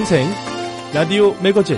생생 라디오 매거진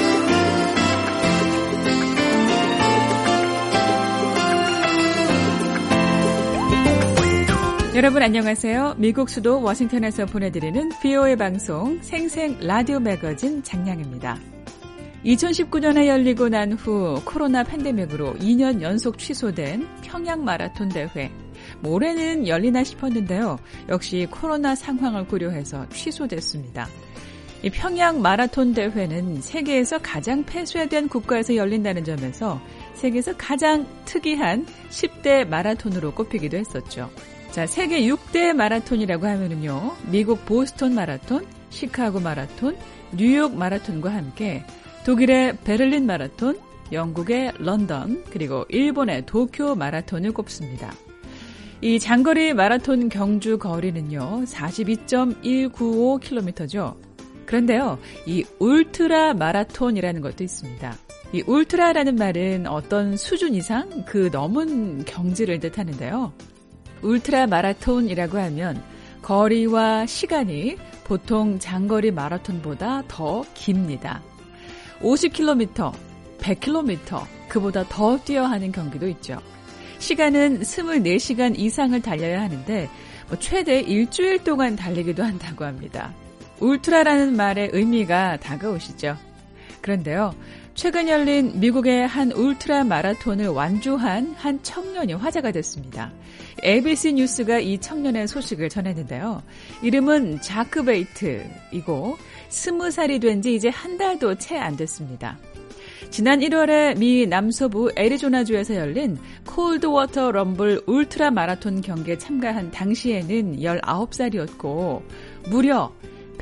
여러분 안녕하세요. 미국 수도 워싱턴에서 보내드리는 VOA 방송 생생 라디오 매거진 장량입니다. 2019년에 열리고 난 후 코로나 팬데믹으로 2년 연속 취소된 평양 마라톤 대회. 올해는 열리나 싶었는데요. 역시 코로나 상황을 고려해서 취소됐습니다. 이 평양 마라톤 대회는 세계에서 가장 폐쇄된 국가에서 열린다는 점에서 세계에서 가장 특이한 10대 마라톤으로 꼽히기도 했었죠. 자, 세계 6대 마라톤이라고 하면은요. 미국 보스턴 마라톤, 시카고 마라톤, 뉴욕 마라톤과 함께 독일의 베를린 마라톤, 영국의 런던, 그리고 일본의 도쿄 마라톤을 꼽습니다. 이 장거리 마라톤 경주 거리는요. 42.195km죠. 그런데요. 이 울트라 마라톤이라는 것도 있습니다. 이 울트라라는 말은 어떤 수준 이상 그 넘은 경지를 뜻하는데요. 울트라 마라톤이라고 하면 거리와 시간이 보통 장거리 마라톤보다 더 깁니다. 50km, 100km, 그보다 더 뛰어야 하는 경기도 있죠. 시간은 24시간 이상을 달려야 하는데 최대 일주일 동안 달리기도 한다고 합니다. 울트라라는 말의 의미가 다가오시죠. 그런데요. 최근 열린 미국의 한 울트라 마라톤을 완주한 한 청년이 화제가 됐습니다. ABC 뉴스가 이 청년의 소식을 전했는데요. 이름은 자크 베이트이고 20살이 된 지 이제 한 달도 채 안 됐습니다. 지난 1월에 미 남서부 애리조나주에서 열린 콜드워터 럼블 울트라 마라톤 경기에 참가한 당시에는 19살이었고 무려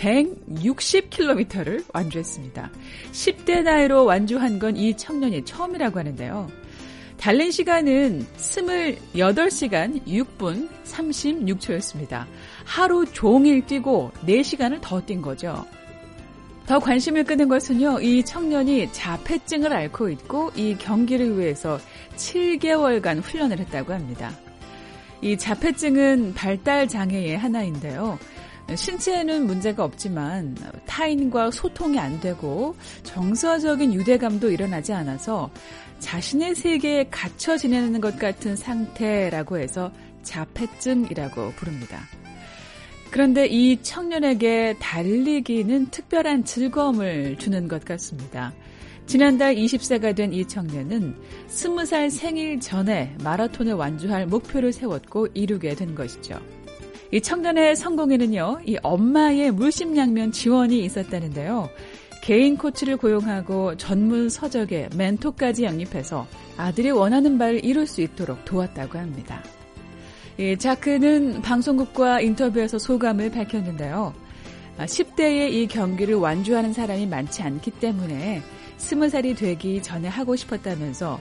160km를 완주했습니다. 10대 나이로 완주한 건 이 청년이 처음이라고 하는데요. 달린 시간은 28시간 6분 36초였습니다. 하루 종일 뛰고 4시간을 더 뛴 거죠. 더 관심을 끄는 것은요. 이 청년이 자폐증을 앓고 있고 이 경기를 위해서 7개월간 훈련을 했다고 합니다. 이 자폐증은 발달 장애의 하나인데요. 신체에는 문제가 없지만 타인과 소통이 안 되고 정서적인 유대감도 일어나지 않아서 자신의 세계에 갇혀 지내는 것 같은 상태라고 해서 자폐증이라고 부릅니다. 그런데 이 청년에게 달리기는 특별한 즐거움을 주는 것 같습니다. 지난달 20세가 된 이 청년은 20살 생일 전에 마라톤을 완주할 목표를 세웠고 이루게 된 것이죠. 이 청년의 성공에는요, 이 엄마의 물심양면 지원이 있었다는데요. 개인 코치를 고용하고 전문 서적에 멘토까지 영입해서 아들이 원하는 바를 이룰 수 있도록 도왔다고 합니다. 이 자크는 방송국과 인터뷰에서 소감을 밝혔는데요. 10대에 이 경기를 완주하는 사람이 많지 않기 때문에 20살이 되기 전에 하고 싶었다면서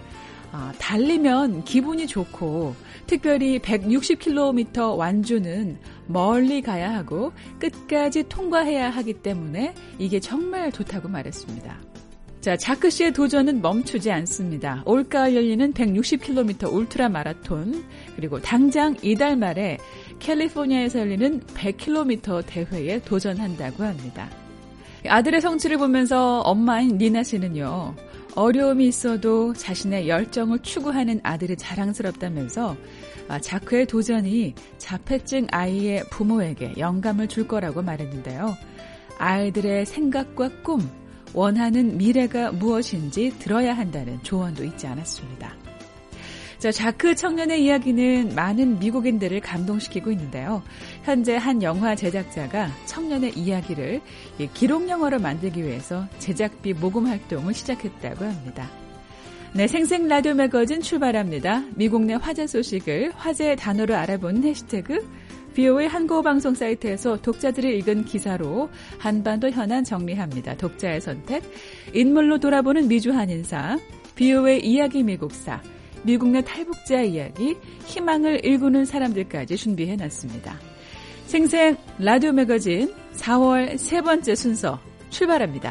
달리면 기분이 좋고 특별히 160km 완주는 멀리 가야 하고 끝까지 통과해야 하기 때문에 이게 정말 좋다고 말했습니다. 자, 자크 씨의 도전은 멈추지 않습니다. 올가을 열리는 160km 울트라 마라톤 그리고 당장 이달 말에 캘리포니아에서 열리는 100km 대회에 도전한다고 합니다. 아들의 성취를 보면서 엄마인 니나 씨는요. 어려움이 있어도 자신의 열정을 추구하는 아들이 자랑스럽다면서 자크의 도전이 자폐증 아이의 부모에게 영감을 줄 거라고 말했는데요. 아이들의 생각과 꿈, 원하는 미래가 무엇인지 들어야 한다는 조언도 잊지 않았습니다. 자, 자크 청년의 이야기는 많은 미국인들을 감동시키고 있는데요. 현재 한 영화 제작자가 청년의 이야기를 기록 영화로 만들기 위해서 제작비 모금 활동을 시작했다고 합니다. 네, 생생 라디오 매거진 출발합니다. 미국 내 화제 소식을 화제의 단어로 알아보는 해시태그 VOA 한국어 방송 사이트에서 독자들이 읽은 기사로 한반도 현안 정리합니다. 독자의 선택, 인물로 돌아보는 미주 한인사, VOA 이야기 미국사, 미국 내 탈북자 이야기, 희망을 일구는 사람들까지 준비해놨습니다. 생생 라디오 매거진 4월 세 번째 순서 출발합니다.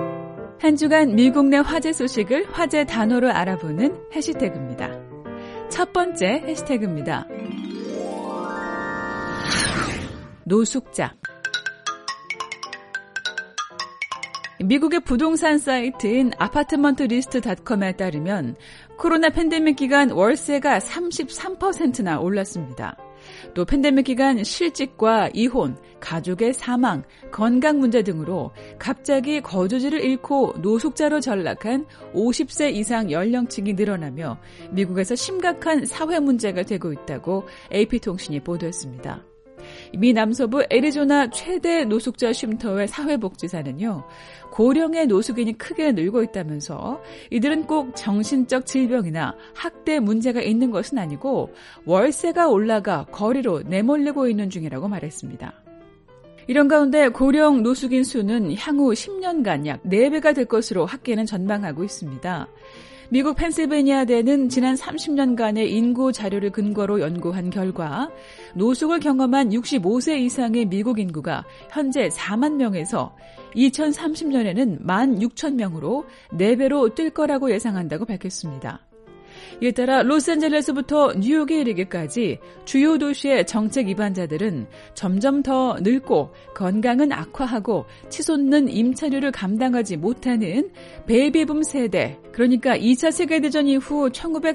한 주간 미국 내 화제 소식을 화제 단어로 알아보는 해시태그입니다. 첫 번째 해시태그입니다. 노숙자. 미국의 부동산 사이트인 아파트먼트리스트.com에 따르면 코로나 팬데믹 기간 월세가 33%나 올랐습니다. 또 팬데믹 기간 실직과 이혼, 가족의 사망, 건강 문제 등으로 갑자기 거주지를 잃고 노숙자로 전락한 50세 이상 연령층이 늘어나며 미국에서 심각한 사회 문제가 되고 있다고 AP통신이 보도했습니다. 미 남서부 애리조나 최대 노숙자 쉼터의 사회복지사는요, 고령의 노숙인이 크게 늘고 있다면서 이들은 꼭 정신적 질병이나 학대 문제가 있는 것은 아니고 월세가 올라가 거리로 내몰리고 있는 중이라고 말했습니다. 이런 가운데 고령 노숙인 수는 향후 10년간 약 4배가 될 것으로 학계는 전망하고 있습니다. 미국 펜실베니아대는 지난 30년간의 인구 자료를 근거로 연구한 결과 노숙을 경험한 65세 이상의 미국 인구가 현재 4만 명에서 2030년에는 16,000명으로 4배로 뛸 거라고 예상한다고 밝혔습니다. 이에 따라 로스앤젤레스부터 뉴욕에 이르기까지 주요 도시의 정책 위반자들은 점점 더 늙고 건강은 악화하고 치솟는 임차료를 감당하지 못하는 베이비붐 세대, 그러니까 2차 세계대전 이후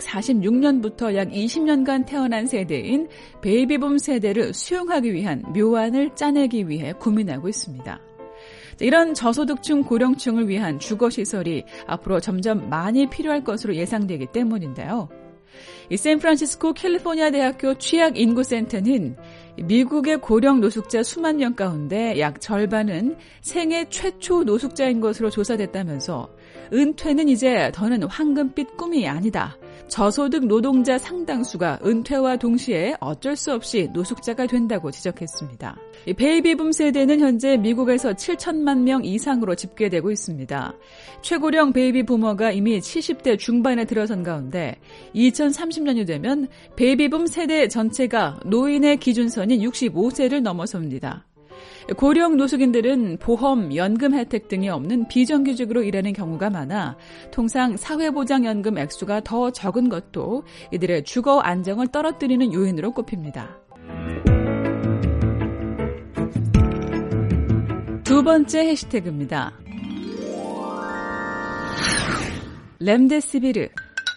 1946년부터 약 20년간 태어난 세대인 베이비붐 세대를 수용하기 위한 묘안을 짜내기 위해 고민하고 있습니다. 이런 저소득층 고령층을 위한 주거시설이 앞으로 점점 많이 필요할 것으로 예상되기 때문인데요. 이 샌프란시스코 캘리포니아 대학교 취약인구센터는 미국의 고령 노숙자 수만 명 가운데 약 절반은 생애 최초 노숙자인 것으로 조사됐다면서 은퇴는 이제 더는 황금빛 꿈이 아니다. 저소득 노동자 상당수가 은퇴와 동시에 어쩔 수 없이 노숙자가 된다고 지적했습니다. 베이비붐 세대는 현재 미국에서 7천만 명 이상으로 집계되고 있습니다. 최고령 베이비부머가 이미 70대 중반에 들어선 가운데 2030년이 되면 베이비붐 세대 전체가 노인의 기준선인 65세를 넘어섭니다. 고령 노숙인들은 보험, 연금 혜택 등이 없는 비정규직으로 일하는 경우가 많아 통상 사회보장연금 액수가 더 적은 것도 이들의 주거 안정을 떨어뜨리는 요인으로 꼽힙니다. 두 번째 해시태그입니다. 렘데시비르.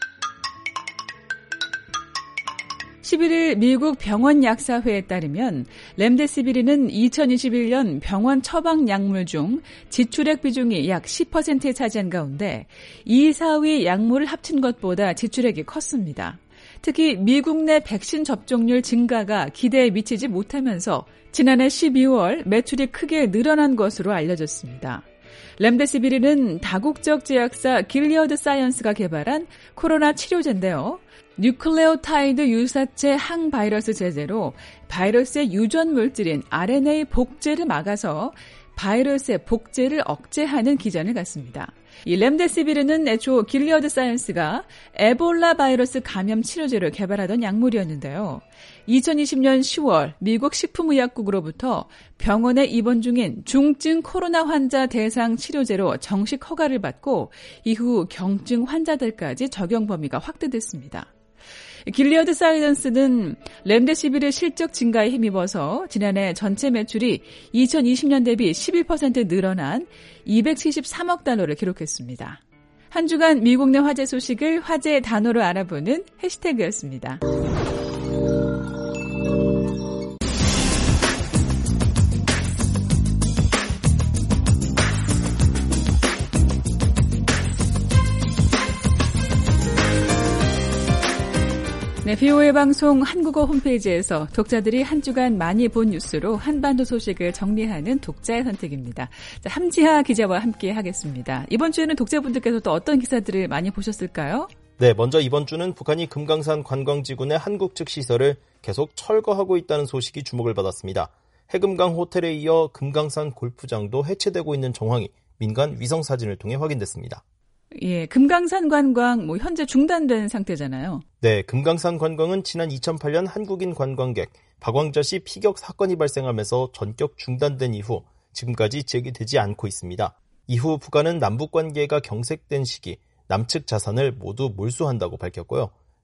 11일 미국 병원약사회에 따르면 렘데시비르는 2021년 병원 처방 약물 중 지출액 비중이 약 10%에 차지한 가운데 2, 4위 약물을 합친 것보다 지출액이 컸습니다. 특히 미국 내 백신 접종률 증가가 기대에 미치지 못하면서 지난해 12월 매출이 크게 늘어난 것으로 알려졌습니다. 렘데시비르는 다국적 제약사 길리어드 사이언스가 개발한 코로나 치료제인데요. 뉴클레오타이드 유사체 항바이러스 제제로 바이러스의 유전 물질인 RNA 복제를 막아서 바이러스의 복제를 억제하는 기전을 갖습니다. 이 렘데시비르는 애초 길리어드 사이언스가 에볼라 바이러스 감염 치료제를 개발하던 약물이었는데요. 2020년 10월 미국 식품의약국으로부터 병원에 입원 중인 중증 코로나 환자 대상 치료제로 정식 허가를 받고 이후 경증 환자들까지 적용 범위가 확대됐습니다. 길리어드 사이언스는 렘데시비르 실적 증가에 힘입어서 지난해 전체 매출이 2020년 대비 11% 늘어난 273억 달러를 기록했습니다. 한 주간 미국 내 화제 소식을 화제의 단어로 알아보는 해시태그였습니다. 네, BOA 방송 한국어 홈페이지에서 독자들이 한 주간 많이 본 뉴스로 한반도 소식을 정리하는 독자의 선택입니다. 자, 함지하 기자와 함께 하겠습니다. 이번 주에는 독자분들께서 또 어떤 기사들을 많이 보셨을까요? 네, 먼저 이번 주는 북한이 금강산 관광지구 내 한국 측 시설을 계속 철거하고 있다는 소식이 주목을 받았습니다. 해금강 호텔에 이어 금강산 골프장도 해체되고 있는 정황이 민간 위성 사진을 통해 확인됐습니다. 예, 금강산 관광 현재 중단된 상태잖아요. 네, 금강산 관광은 지난 2008년 한국인 관광객 박왕자 씨 피격 사건이 발생하면서 전격 중단된 이후 지금까지 재개되지 않고 있습니다. 이후 북한은 남북 관계가 경색된 시기 남측 자산을 모두 몰수한다고 밝혔고요.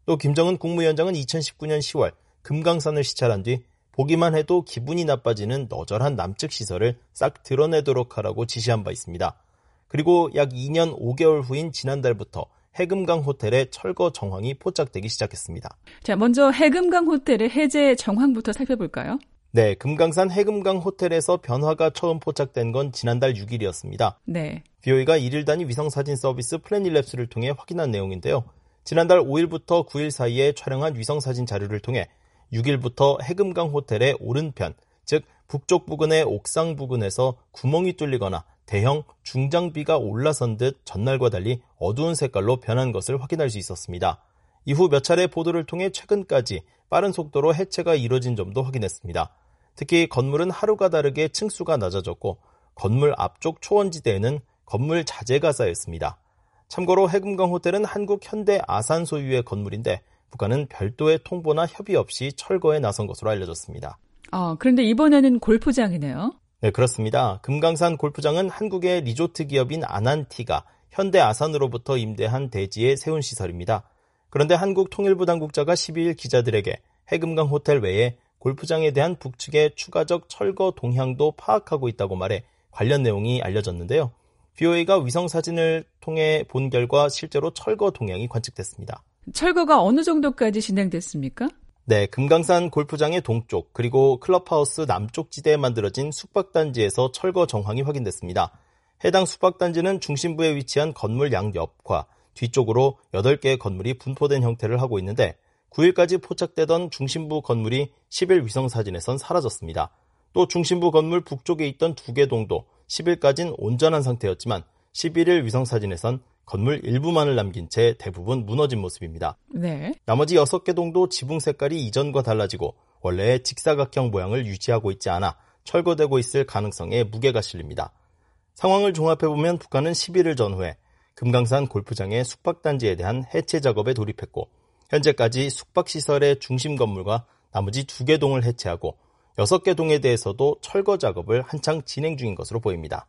또 김정은 국무위원장은 2019년 10월 금강산을 시찰한 뒤 보기만 해도 기분이 나빠지는 너절한 남측 시설을 싹 드러내도록 하라고 지시한 바 있습니다. 그리고 약 2년 5개월 후인 지난달부터 해금강 호텔의 철거 정황이 포착되기 시작했습니다. 자, 먼저 해금강 호텔의 해제 정황부터 살펴볼까요? 네, 금강산 해금강 호텔에서 변화가 처음 포착된 건 지난달 6일이었습니다. 네. BOE가 1일 단위 위성사진 서비스 플래닛랩스를 통해 확인한 내용인데요. 지난달 5일부터 9일 사이에 촬영한 위성사진 자료를 통해 6일부터 해금강 호텔의 오른편, 즉 북쪽 부근의 옥상 부근에서 구멍이 뚫리거나 대형 중장비가 올라선 듯 전날과 달리 어두운 색깔로 변한 것을 확인할 수 있었습니다. 이후 몇 차례 보도를 통해 최근까지 빠른 속도로 해체가 이뤄진 점도 확인했습니다. 특히 건물은 하루가 다르게 층수가 낮아졌고 건물 앞쪽 초원지대에는 건물 자재가 쌓였습니다. 참고로 해금강 호텔은 한국 현대 아산 소유의 건물인데 북한은 별도의 통보나 협의 없이 철거에 나선 것으로 알려졌습니다. 그런데 이번에는 골프장이네요. 네, 그렇습니다. 금강산 골프장은 한국의 리조트 기업인 아난티가 현대 아산으로부터 임대한 대지에 세운 시설입니다. 그런데 한국 통일부 당국자가 12일 기자들에게 해금강 호텔 외에 골프장에 대한 북측의 추가적 철거 동향도 파악하고 있다고 말해 관련 내용이 알려졌는데요. BOA가 위성사진을 통해 본 결과 실제로 철거 동향이 관측됐습니다. 철거가 어느 정도까지 진행됐습니까? 네, 금강산 골프장의 동쪽 그리고 클럽하우스 남쪽 지대에 만들어진 숙박단지에서 철거 정황이 확인됐습니다. 해당 숙박단지는 중심부에 위치한 건물 양옆과 뒤쪽으로 8개의 건물이 분포된 형태를 하고 있는데 9일까지 포착되던 중심부 건물이 10일 위성사진에선 사라졌습니다. 또 중심부 건물 북쪽에 있던 2개 동도 10일까지는 온전한 상태였지만 11일 위성사진에선 건물 일부만을 남긴 채 대부분 무너진 모습입니다. 네. 나머지 6개 동도 지붕 색깔이 이전과 달라지고 원래의 직사각형 모양을 유지하고 있지 않아 철거되고 있을 가능성에 무게가 실립니다. 상황을 종합해보면 북한은 11일 전후에 금강산 골프장의 숙박단지에 대한 해체 작업에 돌입했고 현재까지 숙박시설의 중심 건물과 나머지 2개 동을 해체하고 6개 동에 대해서도 철거 작업을 한창 진행 중인 것으로 보입니다.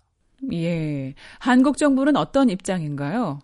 예, 한국 정부는 어떤 입장인가요?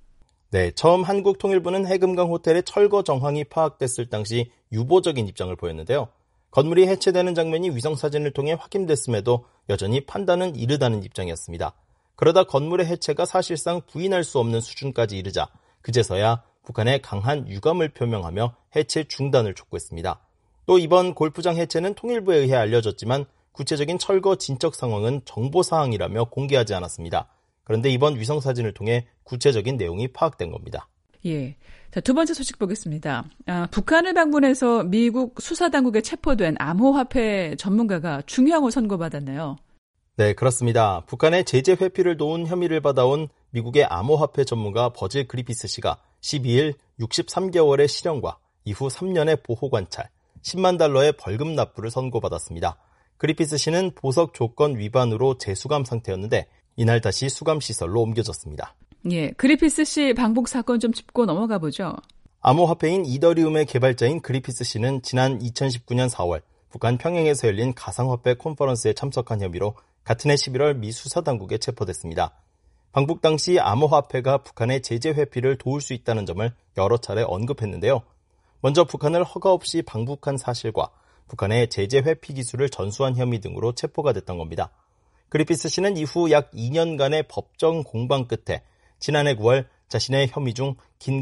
네, 처음 한국 통일부는 해금강 호텔의 철거 정황이 파악됐을 당시 유보적인 입장을 보였는데요. 건물이 해체되는 장면이 위성사진을 통해 확인됐음에도 여전히 판단은 이르다는 입장이었습니다. 그러다 건물의 해체가 사실상 부인할 수 없는 수준까지 이르자 그제서야 북한의 강한 유감을 표명하며 해체 중단을 촉구했습니다. 또 이번 골프장 해체는 통일부에 의해 알려졌지만 구체적인 철거 진척 상황은 정보사항이라며 공개하지 않았습니다. 그런데 이번 위성사진을 통해 구체적인 내용이 파악된 겁니다. 예. 자, 두 번째 소식 보겠습니다. 북한을 방문해서 미국 수사당국에 체포된 암호화폐 전문가가 중형을 선고받았네요. 네, 그렇습니다. 북한의 제재 회피를 도운 혐의를 받아온 미국의 암호화폐 전문가 버질 그리피스 씨가 12일 63개월의 실형과 이후 3년의 보호관찰, 10만 달러의 벌금 납부를 선고받았습니다. 그리피스 씨는 보석 조건 위반으로 재수감 상태였는데 이날 다시 수감시설로 옮겨졌습니다. 예, 그리피스 씨 방북 사건 좀 짚고 넘어가 보죠. 암호화폐인 이더리움의 개발자인 그리피스 씨는 지난 2019년 4월 북한 평양에서 열린 가상화폐 컨퍼런스에 참석한 혐의로 같은 해 11월 미 수사당국에 체포됐습니다. 방북 당시 암호화폐가 북한의 제재 회피를 도울 수 있다는 점을 여러 차례 언급했는데요. 먼저 북한을 허가 없이 방북한 사실과 북한의 제재 회피 기술을 전수한 혐의 등으로 체포가 됐던 겁니다. 그리피스 씨는 이후 약 2년간의 법정 공방 끝에 지난해 9월 자신의 혐의 중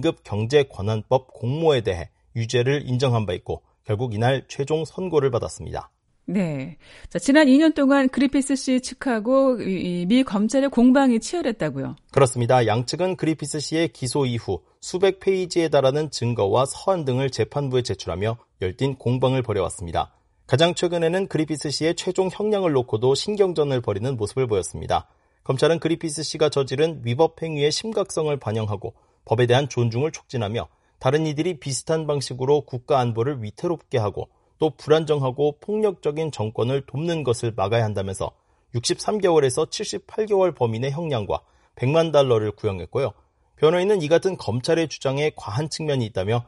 긴급경제권한법 공모에 대해 유죄를 인정한 바 있고 결국 이날 최종 선고를 받았습니다. 네. 자, 지난 2년 동안 그리피스 씨 측하고 미 검찰의 공방이 치열했다고요? 그렇습니다. 양측은 그리피스 씨의 기소 이후 수백 페이지에 달하는 증거와 서한 등을 재판부에 제출하며 열띤 공방을 벌여왔습니다. 가장 최근에는 그리피스 씨의 최종 형량을 놓고도 신경전을 벌이는 모습을 보였습니다. 검찰은 그리피스 씨가 저지른 위법 행위의 심각성을 반영하고 법에 대한 존중을 촉진하며 다른 이들이 비슷한 방식으로 국가 안보를 위태롭게 하고 또 불안정하고 폭력적인 정권을 돕는 것을 막아야 한다면서 63개월에서 78개월 범인의 형량과 100만 달러를 구형했고요. 변호인은 이 같은 검찰의 주장에 과한 측면이 있다며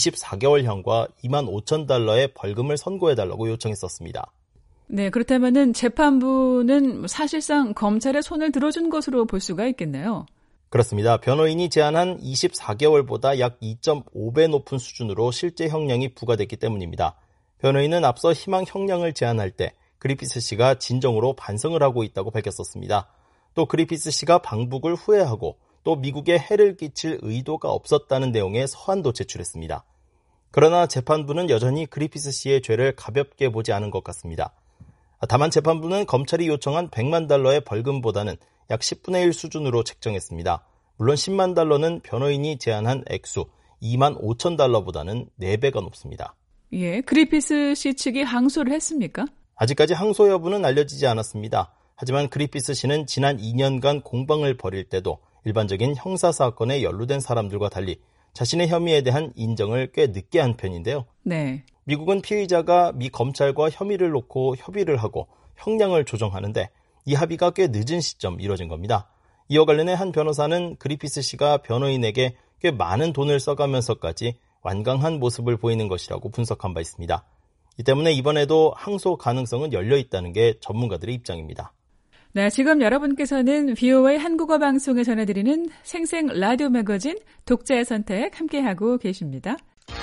24개월형과 2만 5천 달러의 벌금을 선고해달라고 요청했었습니다. 네, 그렇다면은 재판부는 사실상 검찰의 손을 들어준 것으로 볼 수가 있겠네요. 그렇습니다. 변호인이 제안한 24개월보다 약 2.5배 높은 수준으로 실제 형량이 부과됐기 때문입니다. 변호인은 앞서 희망 형량을 제안할 때 그리피스 씨가 진정으로 반성을 하고 있다고 밝혔었습니다. 또 그리피스 씨가 방북을 후회하고 또 미국에 해를 끼칠 의도가 없었다는 내용의 서한도 제출했습니다. 그러나 재판부는 여전히 그리피스 씨의 죄를 가볍게 보지 않은 것 같습니다. 다만 재판부는 검찰이 요청한 $100만 벌금보다는 약 10분의 1 수준으로 책정했습니다. 물론 $10만 는 변호인이 제안한 액수 $25,000보다는 4배가 높습니다. 예, 그리피스 씨 측이 항소를 했습니까? 아직까지 항소 여부는 알려지지 않았습니다. 하지만 그리피스 씨는 지난 2년간 공방을 벌일 때도 일반적인 형사사건에 연루된 사람들과 달리 자신의 혐의에 대한 인정을 꽤 늦게 한 편인데요. 네. 미국은 피의자가 미 검찰과 혐의를 놓고 협의를 하고 형량을 조정하는데 이 합의가 꽤 늦은 시점 이뤄진 겁니다. 이와 관련해 한 변호사는 그리피스 씨가 변호인에게 꽤 많은 돈을 써가면서까지 완강한 모습을 보이는 것이라고 분석한 바 있습니다. 이 때문에 이번에도 항소 가능성은 열려 있다는 게 전문가들의 입장입니다. 네, 지금 여러분께서는 VOA 한국어 방송에 전해드리는 생생 라디오 매거진 독자의 선택 함께하고 계십니다.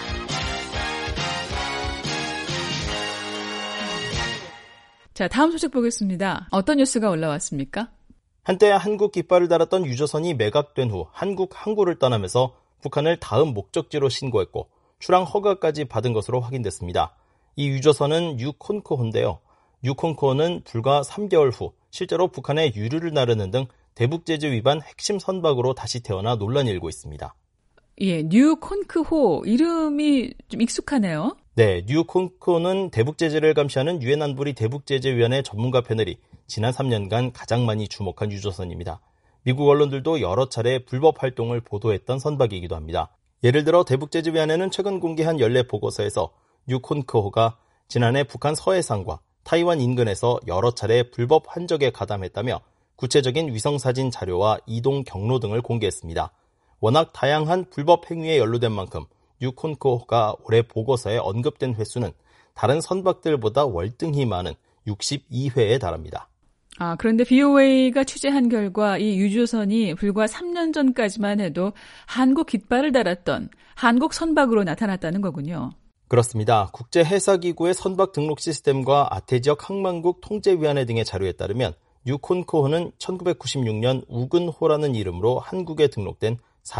자, 다음 소식 보겠습니다. 어떤 뉴스가 올라왔습니까? 한때 한국 깃발을 달았던 유조선이 매각된 후 한국 항구를 떠나면서 북한을 다음 목적지로 신고했고 출항 허가까지 받은 것으로 확인됐습니다. 이 유조선은 유콘코호인데요. 유콘코호는 불과 3개월 후 실제로 북한의 유류를 나르는 등 대북제재 위반 핵심 선박으로 다시 태어나 논란이 일고 있습니다. 예, 뉴콘크호 이름이 좀 익숙하네요. 네, 뉴콘코호는 대북제재를 감시하는 유엔 안보리 대북제재위원회 전문가 패널이 지난 3년간 가장 많이 주목한 유조선입니다. 미국 언론들도 여러 차례 불법 활동을 보도했던 선박이기도 합니다. 예를 들어 대북제재위원회는 최근 공개한 연례 보고서에서 뉴콘크호가 지난해 북한 서해상과 타이완 인근에서 여러 차례 불법 환적에 가담했다며 구체적인 위성사진 자료와 이동 경로 등을 공개했습니다. 워낙 다양한 불법 행위에 연루된 만큼 뉴콘크호가 올해 보고서에 언급된 횟수는 다른 선박들보다 월등히 많은 62회에 달합니다. 그런데 VOA가 취재한 결과 이 유조선이 불과 3년 전까지만 해도 한국 깃발을 달았던 한국 선박으로 나타났다는 거군요. 그렇습니다. 국제해사기구의 선박 등록 시스템과 아태지역 항만국 통제위원회 등의 자료에 따르면 유콘코호는 1996년 우근호라는 이름으로 한국에 등록된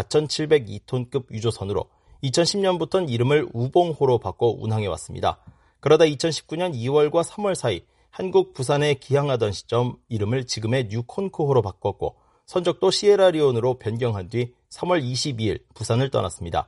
4,702톤급 유조선으로 2010년부터는 이름을 우봉호로 바꿔 운항해왔습니다. 그러다 2019년 2월과 3월 사이 한국 부산에 기항하던 시점 이름을 지금의 뉴콘코호로 바꿨고 선적도 시에라리온으로 변경한 뒤 3월 22일 부산을 떠났습니다.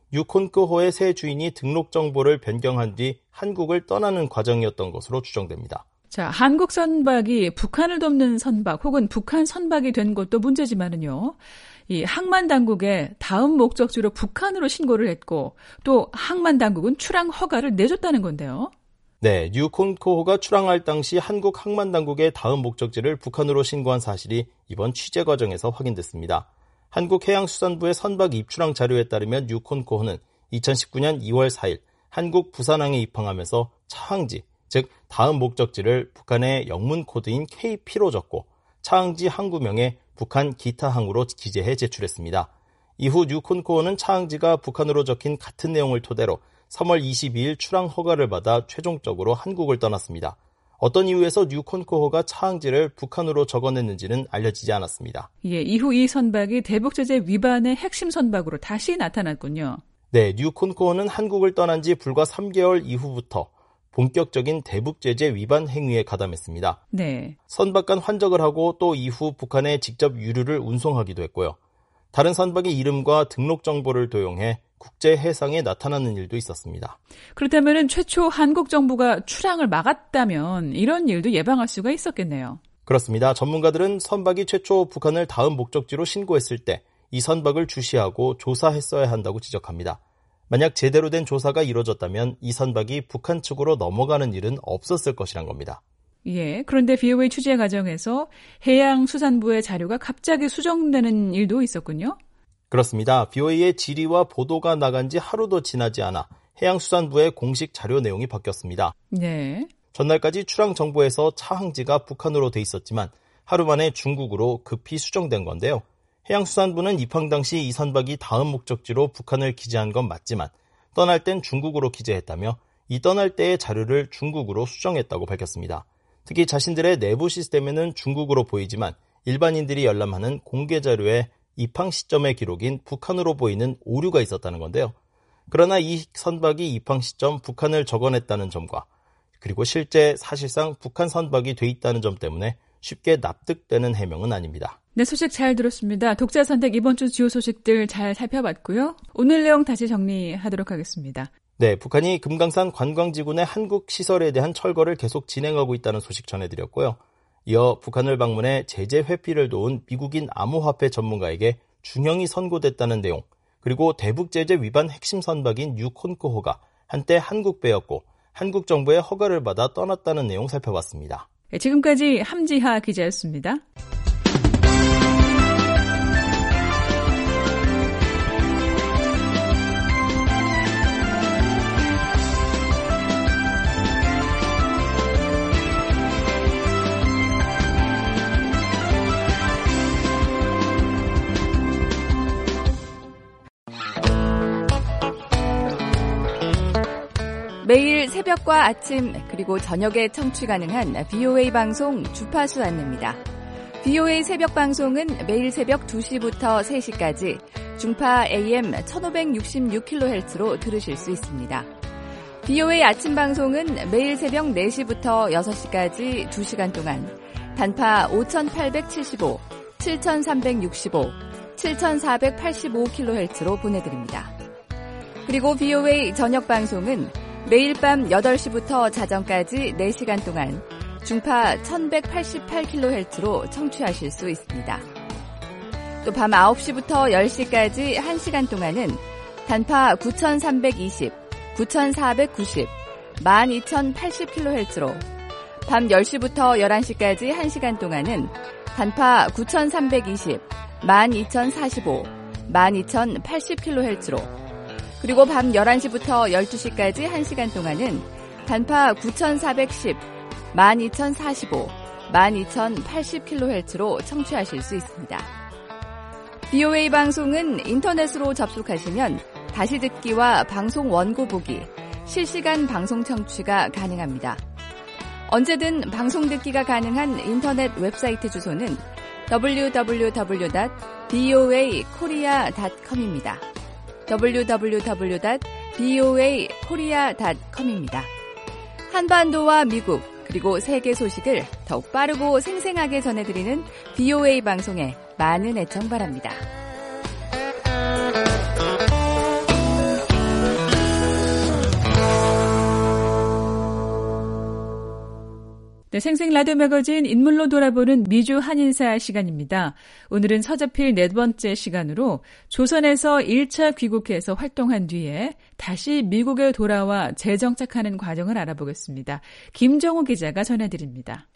유콘크호의 새 주인이 등록 정보를 변경한 뒤 한국을 떠나는 과정이었던 것으로 추정됩니다. 자, 한국 선박이 북한을 돕는 선박 혹은 북한 선박이 된 것도 문제지만은요. 이 항만 당국에 다음 목적지로 북한으로 신고를 했고 또 항만 당국은 출항 허가를 내줬다는 건데요. 네, 뉴콘크호가 출항할 당시 한국 항만 당국의 다음 목적지를 북한으로 신고한 사실이 이번 취재 과정에서 확인됐습니다. 한국해양수산부의 선박 입출항 자료에 따르면 뉴콘코호는 2019년 2월 4일 한국 부산항에 입항하면서 차항지, 즉 다음 목적지를 북한의 영문 코드인 KP로 적고 차항지 항구명에 북한 기타항으로 기재해 제출했습니다. 이후 뉴콘코호는 차항지가 북한으로 적힌 같은 내용을 토대로 3월 22일 출항 허가를 받아 최종적으로 한국을 떠났습니다. 어떤 이유에서 뉴콘코호가 차항지를 북한으로 적어냈는지는 알려지지 않았습니다. 예, 이후 이 선박이 대북제재 위반의 핵심 선박으로 다시 나타났군요. 네, 뉴콘코호는 한국을 떠난 지 불과 3개월 이후부터 본격적인 대북제재 위반 행위에 가담했습니다. 네. 선박 간 환적을 하고 또 이후 북한에 직접 유류를 운송하기도 했고요. 다른 선박의 이름과 등록 정보를 도용해 국제 해상에 나타나는 일도 있었습니다. 그렇다면 최초 한국 정부가 출항을 막았다면 이런 일도 예방할 수가 있었겠네요. 그렇습니다. 전문가들은 선박이 최초 북한을 다음 목적지로 신고했을 때 이 선박을 주시하고 조사했어야 한다고 지적합니다. 만약 제대로 된 조사가 이루어졌다면 이 선박이 북한 측으로 넘어가는 일은 없었을 것이란 겁니다. 예, 그런데 VOA 취재 과정에서 해양수산부의 자료가 갑자기 수정되는 일도 있었군요. 그렇습니다. VOA의 질의와 보도가 나간 지 하루도 지나지 않아 해양수산부의 공식 자료 내용이 바뀌었습니다. 네. 전날까지 출항 정보에서 차항지가 북한으로 돼 있었지만 하루 만에 중국으로 급히 수정된 건데요. 해양수산부는 입항 당시 이 선박이 다음 목적지로 북한을 기재한 건 맞지만 떠날 땐 중국으로 기재했다며 이 떠날 때의 자료를 중국으로 수정했다고 밝혔습니다. 특히 자신들의 내부 시스템에는 중국으로 보이지만 일반인들이 열람하는 공개 자료에 입항 시점의 기록인 북한으로 보이는 오류가 있었다는 건데요. 그러나 이 선박이 입항 시점 북한을 적어냈다는 점과 그리고 실제 사실상 북한 선박이 돼 있다는 점 때문에 쉽게 납득되는 해명은 아닙니다. 네, 소식 잘 들었습니다. 독자 선택 이번 주 주요 소식들 잘 살펴봤고요. 오늘 내용 다시 정리하도록 하겠습니다. 네, 북한이 금강산 관광지군의 한국 시설에 대한 철거를 계속 진행하고 있다는 소식 전해드렸고요. 이어 북한을 방문해 제재 회피를 도운 미국인 암호화폐 전문가에게 중형이 선고됐다는 내용, 그리고 대북 제재 위반 핵심 선박인 유콘코호가 한때 한국 배였고 한국 정부의 허가를 받아 떠났다는 내용 살펴봤습니다. 네, 지금까지 함지하 기자였습니다. 매일 새벽과 아침 그리고 저녁에 청취 가능한 VOA 방송 주파수 안내입니다. VOA 새벽 방송은 매일 새벽 2시부터 3시까지 중파 AM 1566kHz로 들으실 수 있습니다. VOA 아침 방송은 매일 새벽 4시부터 6시까지 2시간 동안 단파 5875, 7365, 7485kHz로 보내드립니다. 그리고 VOA 저녁 방송은 매일 밤 8시부터 자정까지 4시간 동안 중파 1188kHz로 청취하실 수 있습니다. 또 밤 9시부터 10시까지 1시간 동안은 단파 9320, 9490, 12080kHz로 밤 10시부터 11시까지 1시간 동안은 단파 9320, 12045, 12080kHz로 그리고 밤 11시부터 12시까지 1시간 동안은 단파 9410, 12045, 12080kHz로 청취하실 수 있습니다. VOA 방송은 인터넷으로 접속하시면 다시 듣기와 방송 원고 보기, 실시간 방송 청취가 가능합니다. 언제든 방송 듣기가 가능한 인터넷 웹사이트 주소는 www.voakorea.com입니다. www.voakorea.com입니다. 한반도와 미국 그리고 세계 소식을 더욱 빠르고 생생하게 전해드리는 VOA 방송에 많은 애청 바랍니다. 네, 생생 라디오 매거진 인물로 돌아보는 미주 한인사 시간입니다. 오늘은 서재필 네 번째 시간으로 조선에서 1차 귀국해서 활동한 뒤에 다시 미국에 돌아와 재정착하는 과정을 알아보겠습니다. 김정우 기자가 전해드립니다.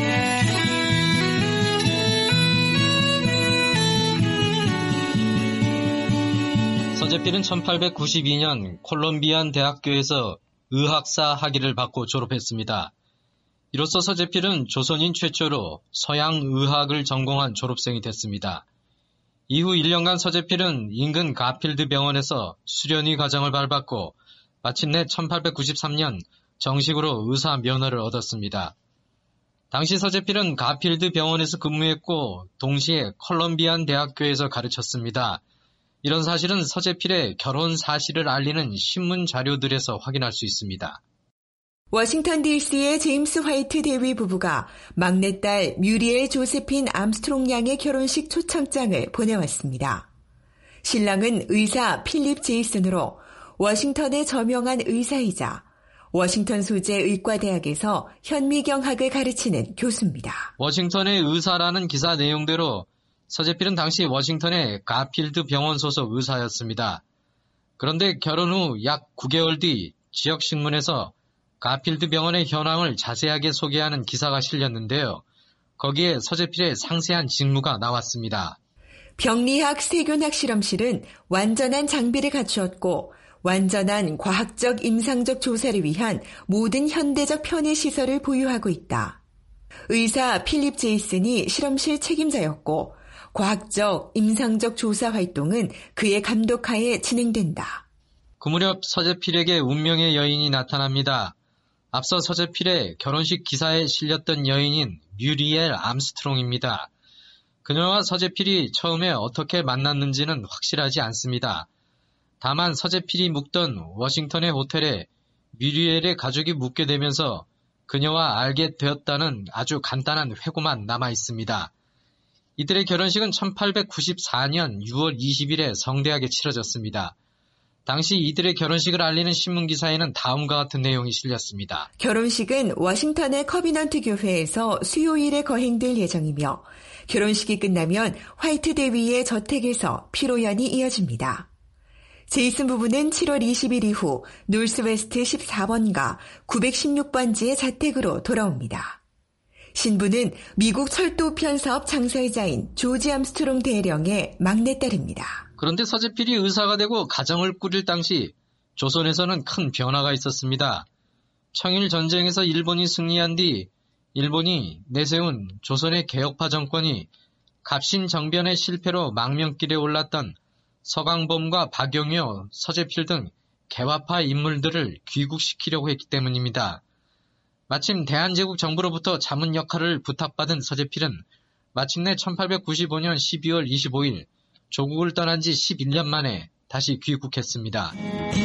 서재필은 1892년 콜롬비안 대학교에서 의학사 학위를 받고 졸업했습니다. 이로써 서재필은 조선인 최초로 서양의학을 전공한 졸업생이 됐습니다. 이후 1년간 서재필은 인근 가필드 병원에서 수련의 과정을 밟았고 마침내 1893년 정식으로 의사 면허를 얻었습니다. 당시 서재필은 가필드 병원에서 근무했고 동시에 콜롬비안 대학교에서 가르쳤습니다. 이런 사실은 서재필의 결혼 사실을 알리는 신문 자료들에서 확인할 수 있습니다. 워싱턴 DC의 제임스 화이트 대위 부부가 막내딸 뮤리엘 조세핀 암스트롱 양의 결혼식 초청장을 보내왔습니다. 신랑은 의사 필립 제이슨으로 워싱턴의 저명한 의사이자 워싱턴 소재 의과대학에서 현미경학을 가르치는 교수입니다. 워싱턴의 의사라는 기사 내용대로 서재필은 당시 워싱턴의 가필드 병원 소속 의사였습니다. 그런데 결혼 후 약 9개월 뒤 지역신문에서 가필드 병원의 현황을 자세하게 소개하는 기사가 실렸는데요. 거기에 서재필의 상세한 직무가 나왔습니다. 병리학 세균학 실험실은 완전한 장비를 갖추었고 완전한 과학적 임상적 조사를 위한 모든 현대적 편의 시설을 보유하고 있다. 의사 필립 제이슨이 실험실 책임자였고 과학적, 임상적 조사 활동은 그의 감독하에 진행된다. 그 무렵 서재필에게 운명의 여인이 나타납니다. 앞서 서재필의 결혼식 기사에 실렸던 여인인 뮤리엘 암스트롱입니다. 그녀와 서재필이 처음에 어떻게 만났는지는 확실하지 않습니다. 다만 서재필이 묵던 워싱턴의 호텔에 뮤리엘의 가족이 묵게 되면서 그녀와 알게 되었다는 아주 간단한 회고만 남아 있습니다. 이들의 결혼식은 1894년 6월 20일에 성대하게 치러졌습니다. 당시 이들의 결혼식을 알리는 신문기사에는 다음과 같은 내용이 실렸습니다. 결혼식은 워싱턴의 커비넌트 교회에서 수요일에 거행될 예정이며 결혼식이 끝나면 화이트 대위의 저택에서 피로연이 이어집니다. 제이슨 부부는 7월 20일 이후 노스웨스트 14번가 916번지의 자택으로 돌아옵니다. 신부는 미국 철도 편사업 창설자인 조지 암스트롱 대령의 막내딸입니다. 그런데 서재필이 의사가 되고 가정을 꾸릴 당시 조선에서는 큰 변화가 있었습니다. 청일 전쟁에서 일본이 승리한 뒤 일본이 내세운 조선의 개혁파 정권이 갑신정변의 실패로 망명길에 올랐던 서강범과 박영효, 서재필 등 개화파 인물들을 귀국시키려고 했기 때문입니다. 마침 대한제국 정부로부터 자문 역할을 부탁받은 서재필은 마침내 1895년 12월 25일 조국을 떠난 지 11년 만에 다시 귀국했습니다.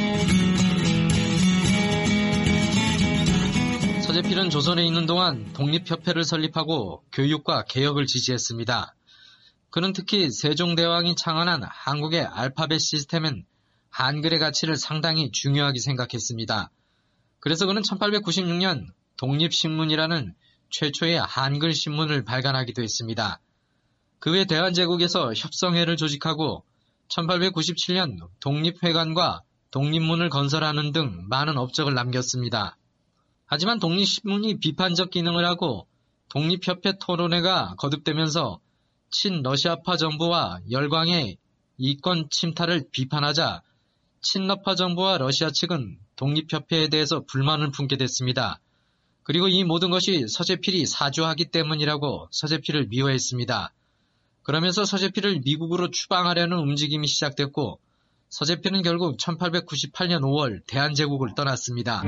서재필은 조선에 있는 동안 독립협회를 설립하고 교육과 개혁을 지지했습니다. 그는 특히 세종대왕이 창안한 한국의 알파벳 시스템은 한글의 가치를 상당히 중요하게 생각했습니다. 그래서 그는 1896년 독립신문이라는 최초의 한글 신문을 발간하기도 했습니다. 그 외 대한제국에서 협성회를 조직하고 1897년 독립회관과 독립문을 건설하는 등 많은 업적을 남겼습니다. 하지만 독립신문이 비판적 기능을 하고 독립협회 토론회가 거듭되면서 친러시아파 정부와 열광의 이권 침탈을 비판하자 친러파 정부와 러시아 측은 독립협회에 대해서 불만을 품게 됐습니다. 그리고 이 모든 것이 서재필이 사주하기 때문이라고 서재필을 미워했습니다. 그러면서 서재필을 미국으로 추방하려는 움직임이 시작됐고 서재필은 결국 1898년 5월 대한제국을 떠났습니다.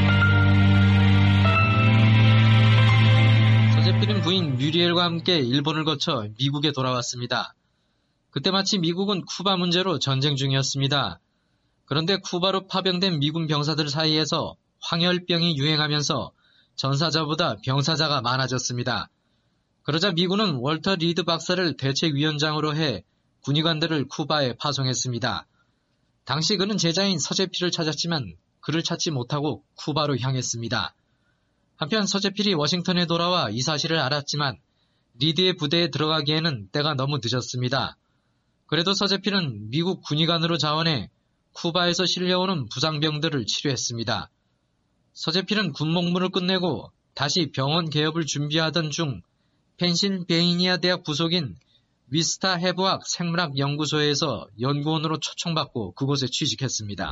서재필은 부인 뮤리엘과 함께 일본을 거쳐 미국에 돌아왔습니다. 그때 마치 미국은 쿠바 문제로 전쟁 중이었습니다. 그런데 쿠바로 파병된 미군 병사들 사이에서 황열병이 유행하면서 전사자보다 병사자가 많아졌습니다. 그러자 미군은 월터 리드 박사를 대책위원장으로 해 군의관들을 쿠바에 파송했습니다. 당시 그는 제자인 서재필을 찾았지만 그를 찾지 못하고 쿠바로 향했습니다. 한편 서재필이 워싱턴에 돌아와 이 사실을 알았지만 리드의 부대에 들어가기에는 때가 너무 늦었습니다. 그래도 서재필은 미국 군의관으로 자원해 쿠바에서 실려오는 부상병들을 치료했습니다. 서재필은 군복무를 끝내고 다시 병원 개업을 준비하던 중 펜실베이니아 대학 부속인 위스타 해부학 생물학 연구소에서 연구원으로 초청받고 그곳에 취직했습니다.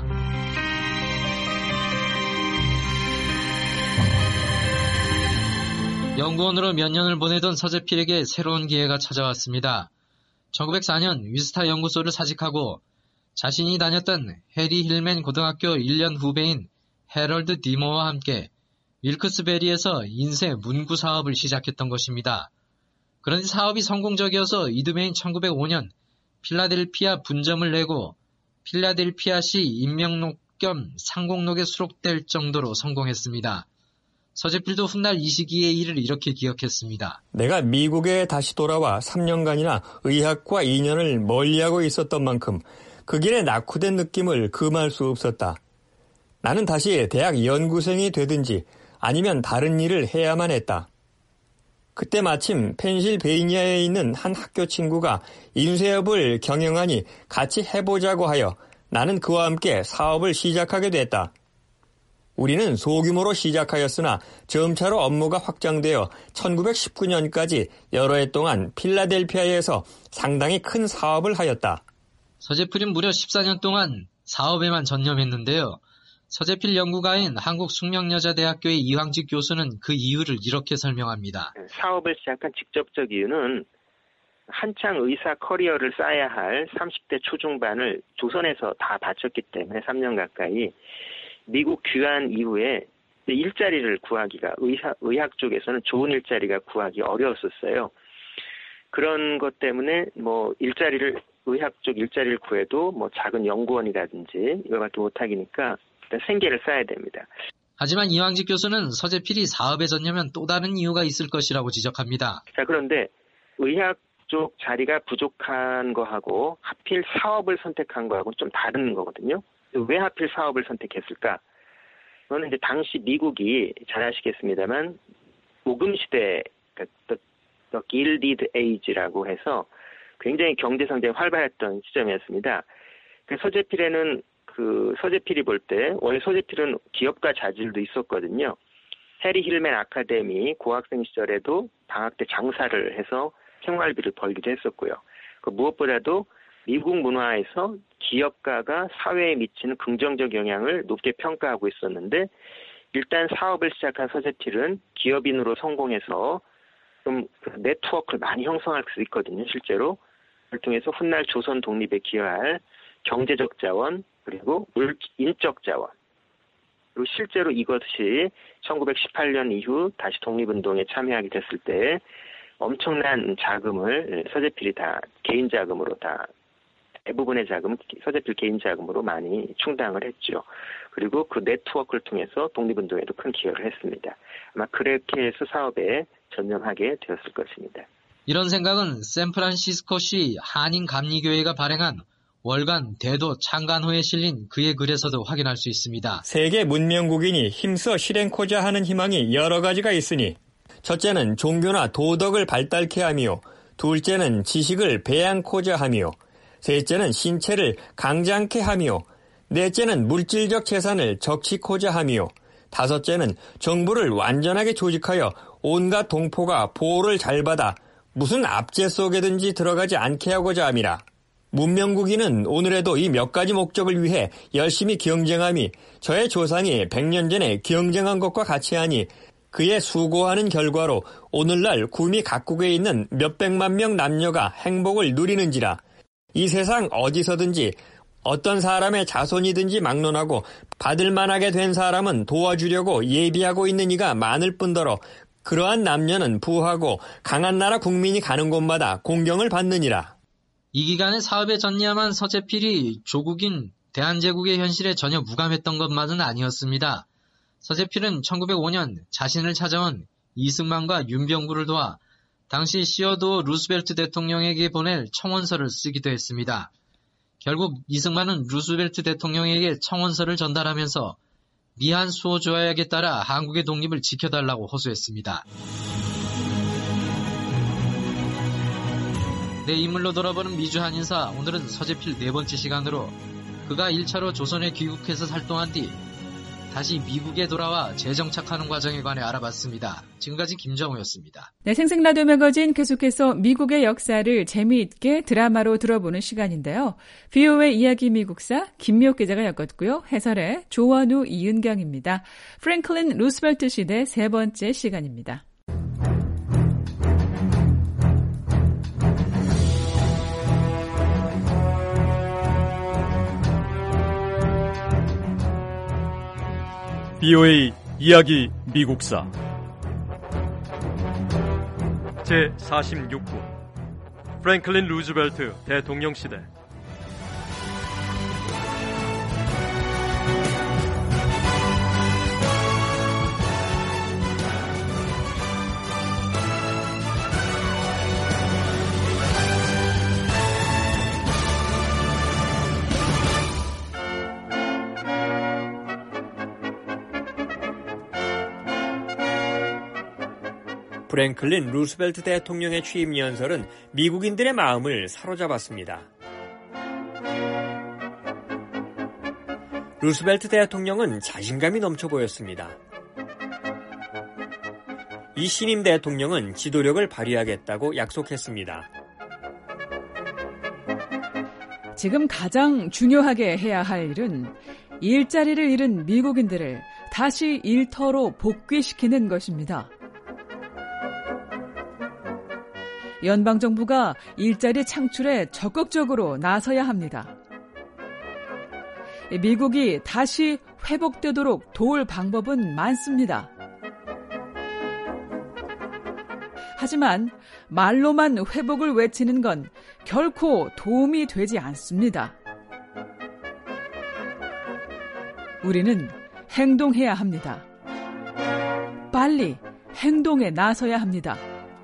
연구원으로 몇 년을 보내던 서재필에게 새로운 기회가 찾아왔습니다. 1904년 위스타 연구소를 사직하고 자신이 다녔던 해리 힐맨 고등학교 1년 후배인 해럴드 디모와 함께 윌크스베리에서 인쇄 문구 사업을 시작했던 것입니다. 그런데 사업이 성공적이어서 이듬해인 1905년 필라델피아 분점을 내고 필라델피아시 인명록 겸 상공록에 수록될 정도로 성공했습니다. 서재필도 훗날 이 시기의 일을 이렇게 기억했습니다. 내가 미국에 다시 돌아와 3년간이나 의학과 인연을 멀리하고 있었던 만큼 그 길에 낙후된 느낌을 금할 수 없었다. 나는 다시 대학 연구생이 되든지 아니면 다른 일을 해야만 했다. 그때 마침 펜실베이니아에 있는 한 학교 친구가 인쇄업을 경영하니 같이 해보자고 하여 나는 그와 함께 사업을 시작하게 됐다. 우리는 소규모로 시작하였으나 점차로 업무가 확장되어 1919년까지 여러 해 동안 필라델피아에서 상당히 큰 사업을 하였다. 서재필은 무려 14년 동안 사업에만 전념했는데요. 서재필 연구가인 한국숙명여자대학교의 이황직 교수는 그 이유를 이렇게 설명합니다. 사업을 시작한 직접적 이유는 한창 의사 커리어를 쌓아야 할 30대 초중반을 조선에서 다 바쳤기 때문에 3년 가까이 미국 귀환 이후에 일자리를 구하기가 의학 쪽에서는 좋은 일자리가 구하기 어려웠었어요. 그런 것 때문에 의학 쪽 일자리를 구해도 작은 연구원이라든지 이거밖에 못하기니까 생계를 쌓아야 됩니다. 하지만 이황직 교수는 서재필이 사업에 졌냐면 또 다른 이유가 있을 것이라고 지적합니다. 자, 그런데 의학 쪽 자리가 부족한 거하고 하필 사업을 선택한 거하고 좀 다른 거거든요. 왜 하필 사업을 선택했을까? 그거는 이제 당시 미국이 잘 아시겠습니다만 모금 시대, The Gilded Age라고 해서 굉장히 경제 성장이 활발했던 시점이었습니다. 서재필에는 서재필이 볼 때 원래 서재필은 기업가 자질도 있었거든요. 해리 힐맨 아카데미 고학생 시절에도 방학 때 장사를 해서 생활비를 벌기도 했었고요. 무엇보다도 미국 문화에서 기업가가 사회에 미치는 긍정적 영향을 높게 평가하고 있었는데 일단 사업을 시작한 서재필은 기업인으로 성공해서 좀 네트워크를 많이 형성할 수 있거든요. 실제로. 그걸 통해서 훗날 조선 독립에 기여할 경제적 자원 그리고 인적 자원 그리고 실제로 이것이 1918년 이후 다시 독립운동에 참여하게 됐을 때 엄청난 자금을 서재필이 다 개인 자금으로 다 대부분의 자금 서재필 개인 자금으로 많이 충당을 했죠. 그리고 그 네트워크를 통해서 독립운동에도 큰 기여를 했습니다. 아마 그렇게 해서 사업에 전념하게 되었을 것입니다. 이런 생각은 샌프란시스코시 한인감리교회가 발행한 월간 대도 창간호에 실린 그의 글에서도 확인할 수 있습니다. 세계 문명국인이 힘써 실행코자 하는 희망이 여러 가지가 있으니 첫째는 종교나 도덕을 발달케 하며 둘째는 지식을 배양코자 하며 셋째는 신체를 강장케 하며 넷째는 물질적 재산을 적치코자 하며 다섯째는 정부를 완전하게 조직하여 온갖 동포가 보호를 잘 받아 무슨 압제 속에든지 들어가지 않게 하고자 함이라. 문명국인은 오늘에도 이 몇 가지 목적을 위해 열심히 경쟁함이 저의 조상이 100년 전에 경쟁한 것과 같이 하니 그의 수고하는 결과로 오늘날 구미 각국에 있는 몇백만 명 남녀가 행복을 누리는지라. 이 세상 어디서든지 어떤 사람의 자손이든지 막론하고 받을 만하게 된 사람은 도와주려고 예비하고 있는 이가 많을 뿐더러 그러한 남녀는 부하고 강한 나라 국민이 가는 곳마다 공경을 받느니라. 이 기간에 사업에 전념한 서재필이 조국인 대한제국의 현실에 전혀 무감했던 것만은 아니었습니다. 서재필은 1905년 자신을 찾아온 이승만과 윤병구를 도와 당시 시어도 루스벨트 대통령에게 보낼 청원서를 쓰기도 했습니다. 결국 이승만은 루스벨트 대통령에게 청원서를 전달하면서 미한 수호 조약에 따라 한국의 독립을 지켜달라고 호소했습니다. 내 인물로 돌아보는 미주 한인사, 오늘은 서재필 네 번째 시간으로 그가 1차로 조선에 귀국해서 살동한 뒤 다시 미국에 돌아와 재정착하는 과정에 관해 알아봤습니다. 지금까지 김정우였습니다. 네, 생생라디오 매거진 계속해서 미국의 역사를 재미있게 드라마로 들어보는 시간인데요. VOA 이야기 미국사 김미옥 기자가 엮었고요. 해설의 조원우 이은경입니다. 프랭클린 루스벨트 시대 세 번째 시간입니다. VOA 이야기 미국사 제46부 프랭클린 루즈벨트 대통령 시대. 프랭클린 루스벨트 대통령의 취임 연설은 미국인들의 마음을 사로잡았습니다. 루스벨트 대통령은 자신감이 넘쳐 보였습니다. 이 신임 대통령은 지도력을 발휘하겠다고 약속했습니다. 지금 가장 중요하게 해야 할 일은 일자리를 잃은 미국인들을 다시 일터로 복귀시키는 것입니다. 연방정부가 일자리 창출에 적극적으로 나서야 합니다. 미국이 다시 회복되도록 도울 방법은 많습니다. 하지만 말로만 회복을 외치는 건 결코 도움이 되지 않습니다. 우리는 행동해야 합니다. 빨리 행동에 나서야 합니다.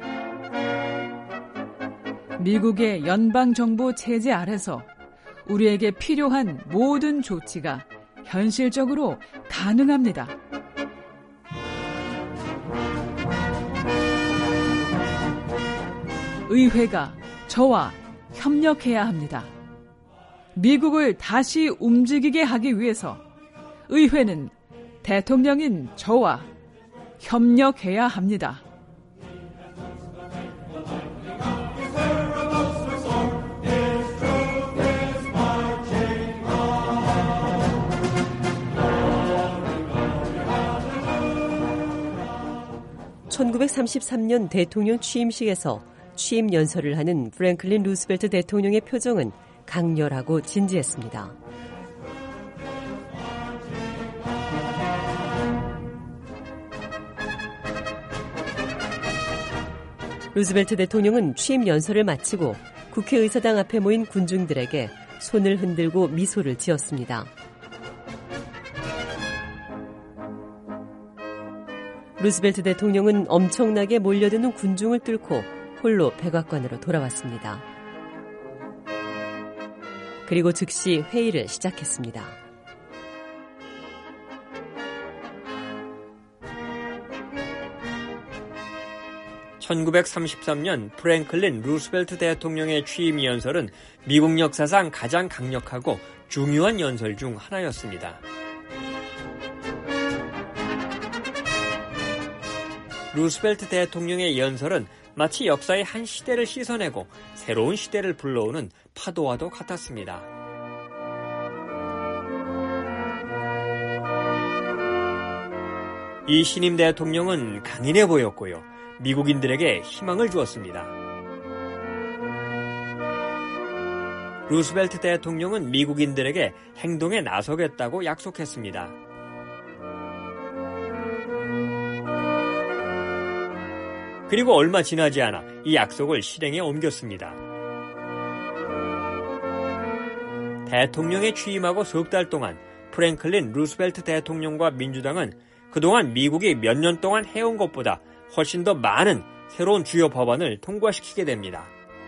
미국의 연방정부 체제 아래서 우리에게 필요한 모든 조치가 현실적으로 가능합니다. 의회가 저와 협력해야 합니다. 미국을 다시 움직이게 하기 위해서 의회는 대통령인 저와 협력해야 합니다. (1933년) 대통령 취임식에서 취임 연설을 하는 프랭클린 루스벨트 대통령의 표정은 강렬하고 진지했습니다. 루스벨트 대통령은 취임 연설을 마치고 국회의사당 앞에 모인 군중들에게 손을 흔들고 미소를 지었습니다. 루스벨트 대통령은 엄청나게 몰려드는 군중을 뚫고 홀로 백악관으로 돌아왔습니다. 그리고 즉시 회의를 시작했습니다. (1933년) 프랭클린 루스벨트 대통령의 취임 연설은 미국 역사상 가장 강력하고 중요한 연설 중 하나였습니다. 루스벨트 대통령의 연설은 마치 역사의 한 시대를 씻어내고 새로운 시대를 불러오는 파도와도 같았습니다. 이 신임 대통령은 강인해 보였고요. 미국인들에게 희망을 주었습니다. 루스벨트 대통령은 미국인들에게 행동에 나서겠다고 약속했습니다. 그리고 얼마 지나지 않아 이 약속을 실행에 옮겼습니다. 대통령에 취임하고 석 달 동안 프랭클린 루스벨트 대통령과 민주당은 그동안 미국이 몇 년 동안 해온 것보다 훨씬 더 많은 새로운 주요 법안을 통과시키게 됩니다.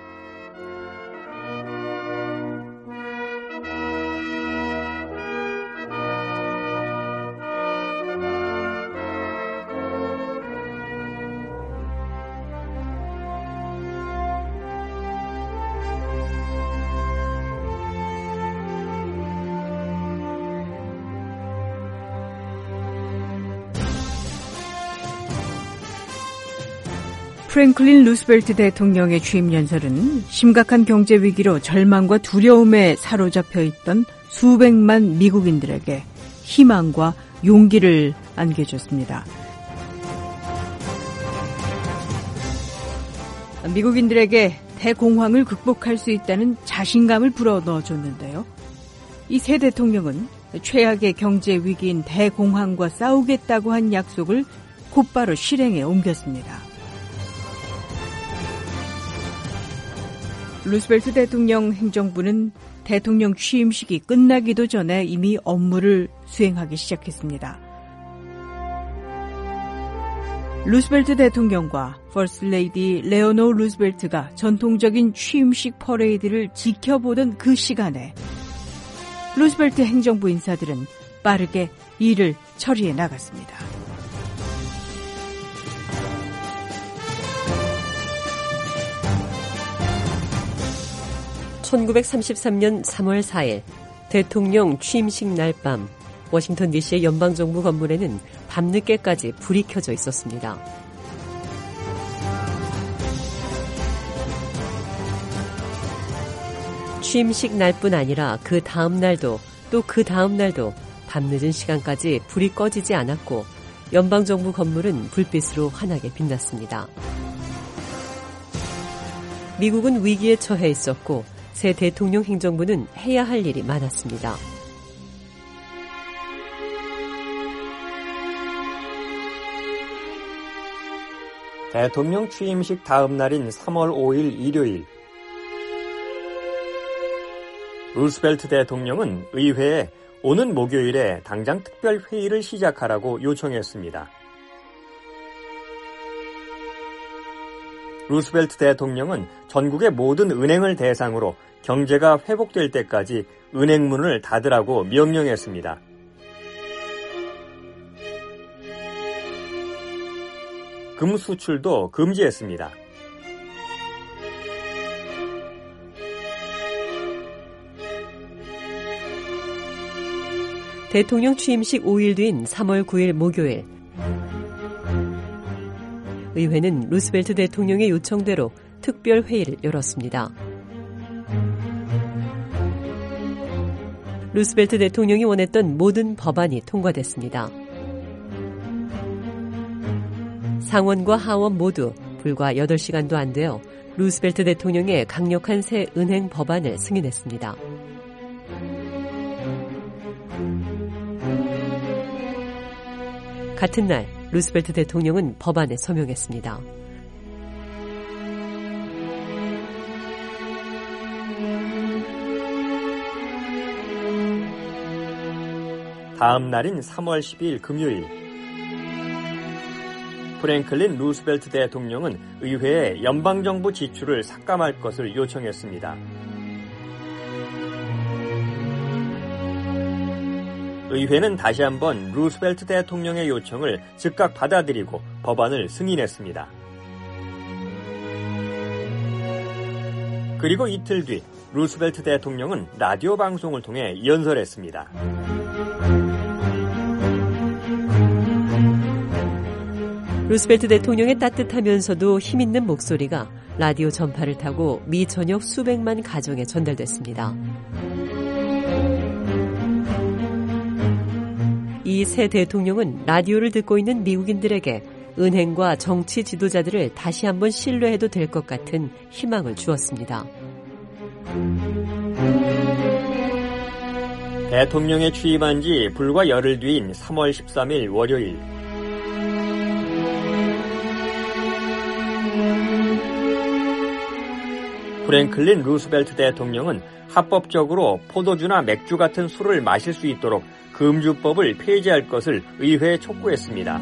프랭클린 루스벨트 대통령의 취임 연설은 심각한 경제 위기로 절망과 두려움에 사로잡혀 있던 수백만 미국인들에게 희망과 용기를 안겨줬습니다. 미국인들에게 대공황을 극복할 수 있다는 자신감을 불어넣어줬는데요. 이 새 대통령은 최악의 경제 위기인 대공황과 싸우겠다고 한 약속을 곧바로 실행에 옮겼습니다. 루스벨트 대통령 행정부는 대통령 취임식이 끝나기도 전에 이미 업무를 수행하기 시작했습니다. 루스벨트 대통령과 퍼스트 레이디 레오노 루스벨트가 전통적인 취임식 퍼레이드를 지켜보던 그 시간에 루스벨트 행정부 인사들은 빠르게 일을 처리해 나갔습니다. (1933년 3월 4일) 대통령 취임식 날 밤 워싱턴 DC의 연방정부 건물에는 밤늦게까지 불이 켜져 있었습니다. 취임식 날뿐 아니라 그 다음 날도 또 그 다음 날도 밤늦은 시간까지 불이 꺼지지 않았고 연방정부 건물은 불빛으로 환하게 빛났습니다. 미국은 위기에 처해 있었고 새 대통령 행정부는 해야 할 일이 많았습니다. 대통령 취임식 다음 날인 3월 5일 일요일, 루스벨트 대통령은 의회에 오는 목요일에 당장 특별 회의를 시작하라고 요청했습니다. 루스벨트 대통령은 전국의 모든 은행을 대상으로 경제가 회복될 때까지 은행문을 닫으라고 명령했습니다. 금 수출도 금지했습니다. 대통령 취임식 5일 뒤인 3월 9일 목요일, 의회는 루스벨트 대통령의 요청대로 특별 회의를 열었습니다. 루스벨트 대통령이 원했던 모든 법안이 통과됐습니다. 상원과 하원 모두 불과 8시간도 안 되어 루스벨트 대통령의 강력한 새 은행 법안을 승인했습니다. 같은 날 루스벨트 대통령은 법안에 서명했습니다. 다음 날인 3월 12일 금요일, 프랭클린 루스벨트 대통령은 의회에 연방정부 지출을 삭감할 것을 요청했습니다. 의회는 다시 한번 루스벨트 대통령의 요청을 즉각 받아들이고 법안을 승인했습니다. 그리고 이틀 뒤 루스벨트 대통령은 라디오 방송을 통해 연설했습니다. 루스벨트 대통령의 따뜻하면서도 힘있는 목소리가 라디오 전파를 타고 미 전역 수백만 가정에 전달됐습니다. 이 새 대통령은 라디오를 듣고 있는 미국인들에게 은행과 정치 지도자들을 다시 한번 신뢰해도 될 것 같은 희망을 주었습니다. 대통령에 취임한 지 불과 열흘 뒤인 3월 13일 월요일, 프랭클린 루스벨트 대통령은 합법적으로 포도주나 맥주 같은 술을 마실 수 있도록 금주법을 폐지할 것을 의회에 촉구했습니다.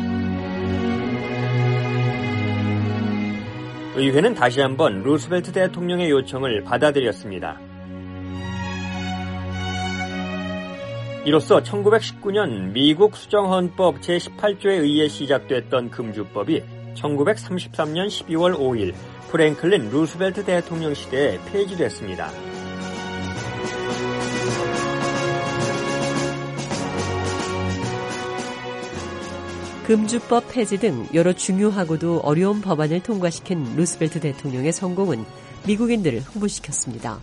의회는 다시 한번 루스벨트 대통령의 요청을 받아들였습니다. 이로써 1919년 미국 수정헌법 제18조에 의해 시작됐던 금주법이 1933년 12월 5일 프랭클린 루스벨트 대통령 시대에 폐지됐습니다. 금주법 폐지 등 여러 중요하고도 어려운 법안을 통과시킨 루스벨트 대통령의 성공은 미국인들을 흥분시켰습니다.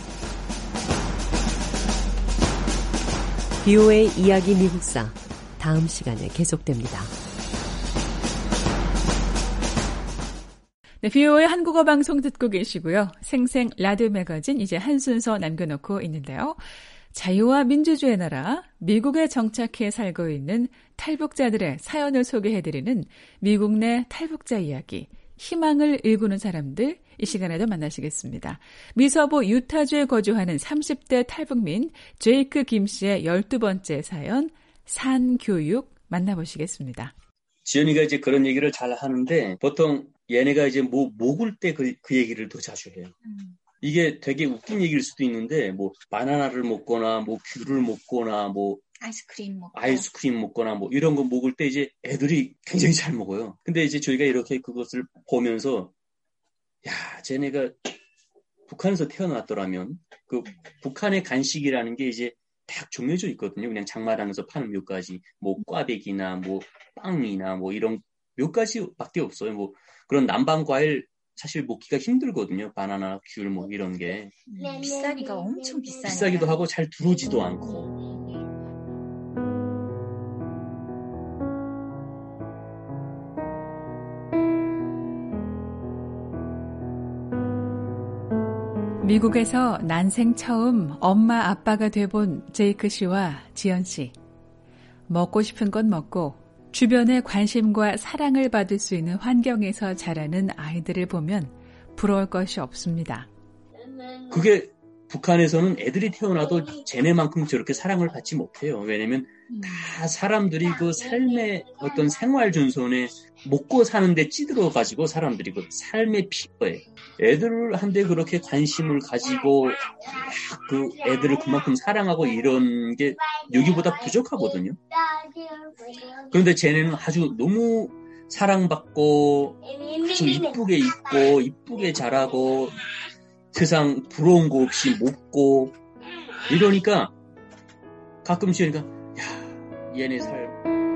BOA 이야기 미국사, 다음 시간에 계속됩니다. 네, BOA 한국어 방송 듣고 계시고요. 생생 라디오 매거진 이제 한 순서 남겨놓고 있는데요. 자유와 민주주의 나라, 미국에 정착해 살고 있는 탈북자들의 사연을 소개해드리는 미국 내 탈북자 이야기, 희망을 일구는 사람들, 이 시간에도 만나시겠습니다. 미서부 유타주에 거주하는 30대 탈북민 제이크 김 씨의 12번째 사연, 산교육 만나보시겠습니다. 지연이가 이제 그런 얘기를 잘 하는데 보통 얘네가 이제 목을 때 그 얘기를 더 자주 해요. 이게 되게 웃긴 얘기일 수도 있는데 뭐 바나나를 먹거나 뭐 귤을 먹거나 뭐 아이스크림 먹거나 뭐 이런 거 먹을 때 이제 애들이 굉장히 잘 먹어요. 근데 이제 저희가 이렇게 그것을 보면서 야, 쟤네가 북한에서 태어났더라면 그 북한의 간식이라는 게 이제 딱 정해져 있거든요. 그냥 장마당에서 파는 몇 가지 뭐 꽈배기나 뭐 빵이나 뭐 이런 몇 가지밖에 없어요. 뭐 그런 남방 과일 사실 먹기가 힘들거든요. 바나나, 귤 뭐 이런 게. 비싸니까 엄청 비싸니까. 비싸기도 하고 잘 들어오지도 않고. 미국에서 난생 처음 엄마 아빠가 돼본 제이크 씨와 지연 씨. 먹고 싶은 건 먹고 주변의 관심과 사랑을 받을 수 있는 환경에서 자라는 아이들을 보면 부러울 것이 없습니다. 그게 북한에서는 애들이 태어나도 쟤네만큼 저렇게 사랑을 받지 못해요. 왜냐면 다 사람들이 그 삶의 어떤 생활 준선에 먹고 사는데 찌들어가지고 사람들이 그 삶의 피거예요. 애들한테 그렇게 관심을 가지고 그 애들을 그만큼 사랑하고 이런 게 여기보다 부족하거든요. 그런데 쟤네는 아주 너무 사랑받고 아주 이쁘게 입고 이쁘게 자라고 세상 부러운 거 없이 먹고 이러니까 가끔씩 그러니까 야 얘네 살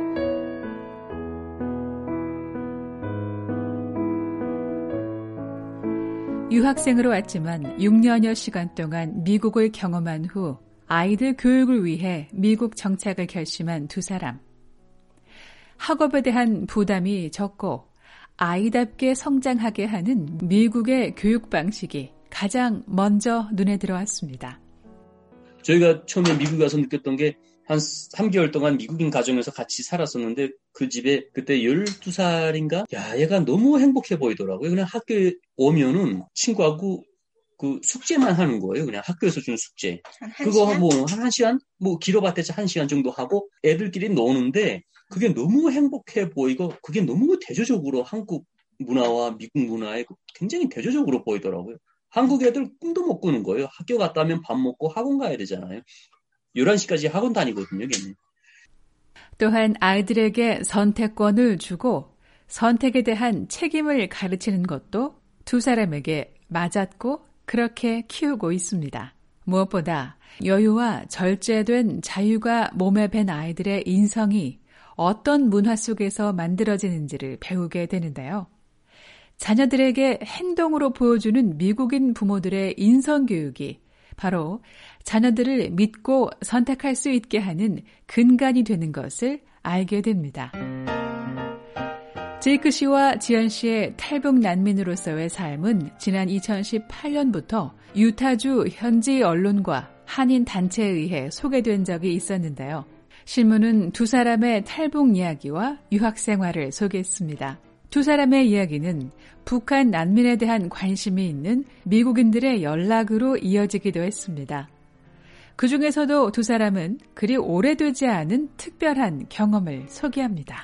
유학생으로 왔지만 6년여 시간 동안 미국을 경험한 후 아이들 교육을 위해 미국 정착을 결심한 두 사람. 학업에 대한 부담이 적고 아이답게 성장하게 하는 미국의 교육 방식이 가장 먼저 눈에 들어왔습니다. 저희가 처음에 미국 가서 느꼈던 게 한 3개월 동안 미국인 가정에서 같이 살았었는데 그 집에 그때 12살인가? 야, 얘가 너무 행복해 보이더라고요. 그냥 학교에 오면은 친구하고 그 숙제만 하는 거예요. 그냥 학교에서 준 숙제. 그거 뭐 한 시간? 뭐 길어봤자 1시간 정도 하고 애들끼리 노는데 그게 너무 행복해 보이고 그게 너무 대조적으로 한국 문화와 미국 문화에 굉장히 대조적으로 보이더라고요. 한국 애들 꿈도 못 꾸는 거예요. 학교 갔다 오면 밥 먹고 학원 가야 되잖아요. 11시까지 학원 다니거든요, 걔는. 또한 아이들에게 선택권을 주고 선택에 대한 책임을 가르치는 것도 두 사람에게 맞았고 그렇게 키우고 있습니다. 무엇보다 여유와 절제된 자유가 몸에 밴 아이들의 인성이 어떤 문화 속에서 만들어지는지를 배우게 되는데요. 자녀들에게 행동으로 보여주는 미국인 부모들의 인성교육이 바로 자녀들을 믿고 선택할 수 있게 하는 근간이 되는 것을 알게 됩니다. 제이크 씨와 지연 씨의 탈북 난민으로서의 삶은 지난 2018년부터 유타주 현지 언론과 한인 단체에 의해 소개된 적이 있었는데요. 신문은 두 사람의 탈북 이야기와 유학 생활을 소개했습니다. 두 사람의 이야기는 북한 난민에 대한 관심이 있는 미국인들의 연락으로 이어지기도 했습니다. 그 중에서도 두 사람은 그리 오래되지 않은 특별한 경험을 소개합니다.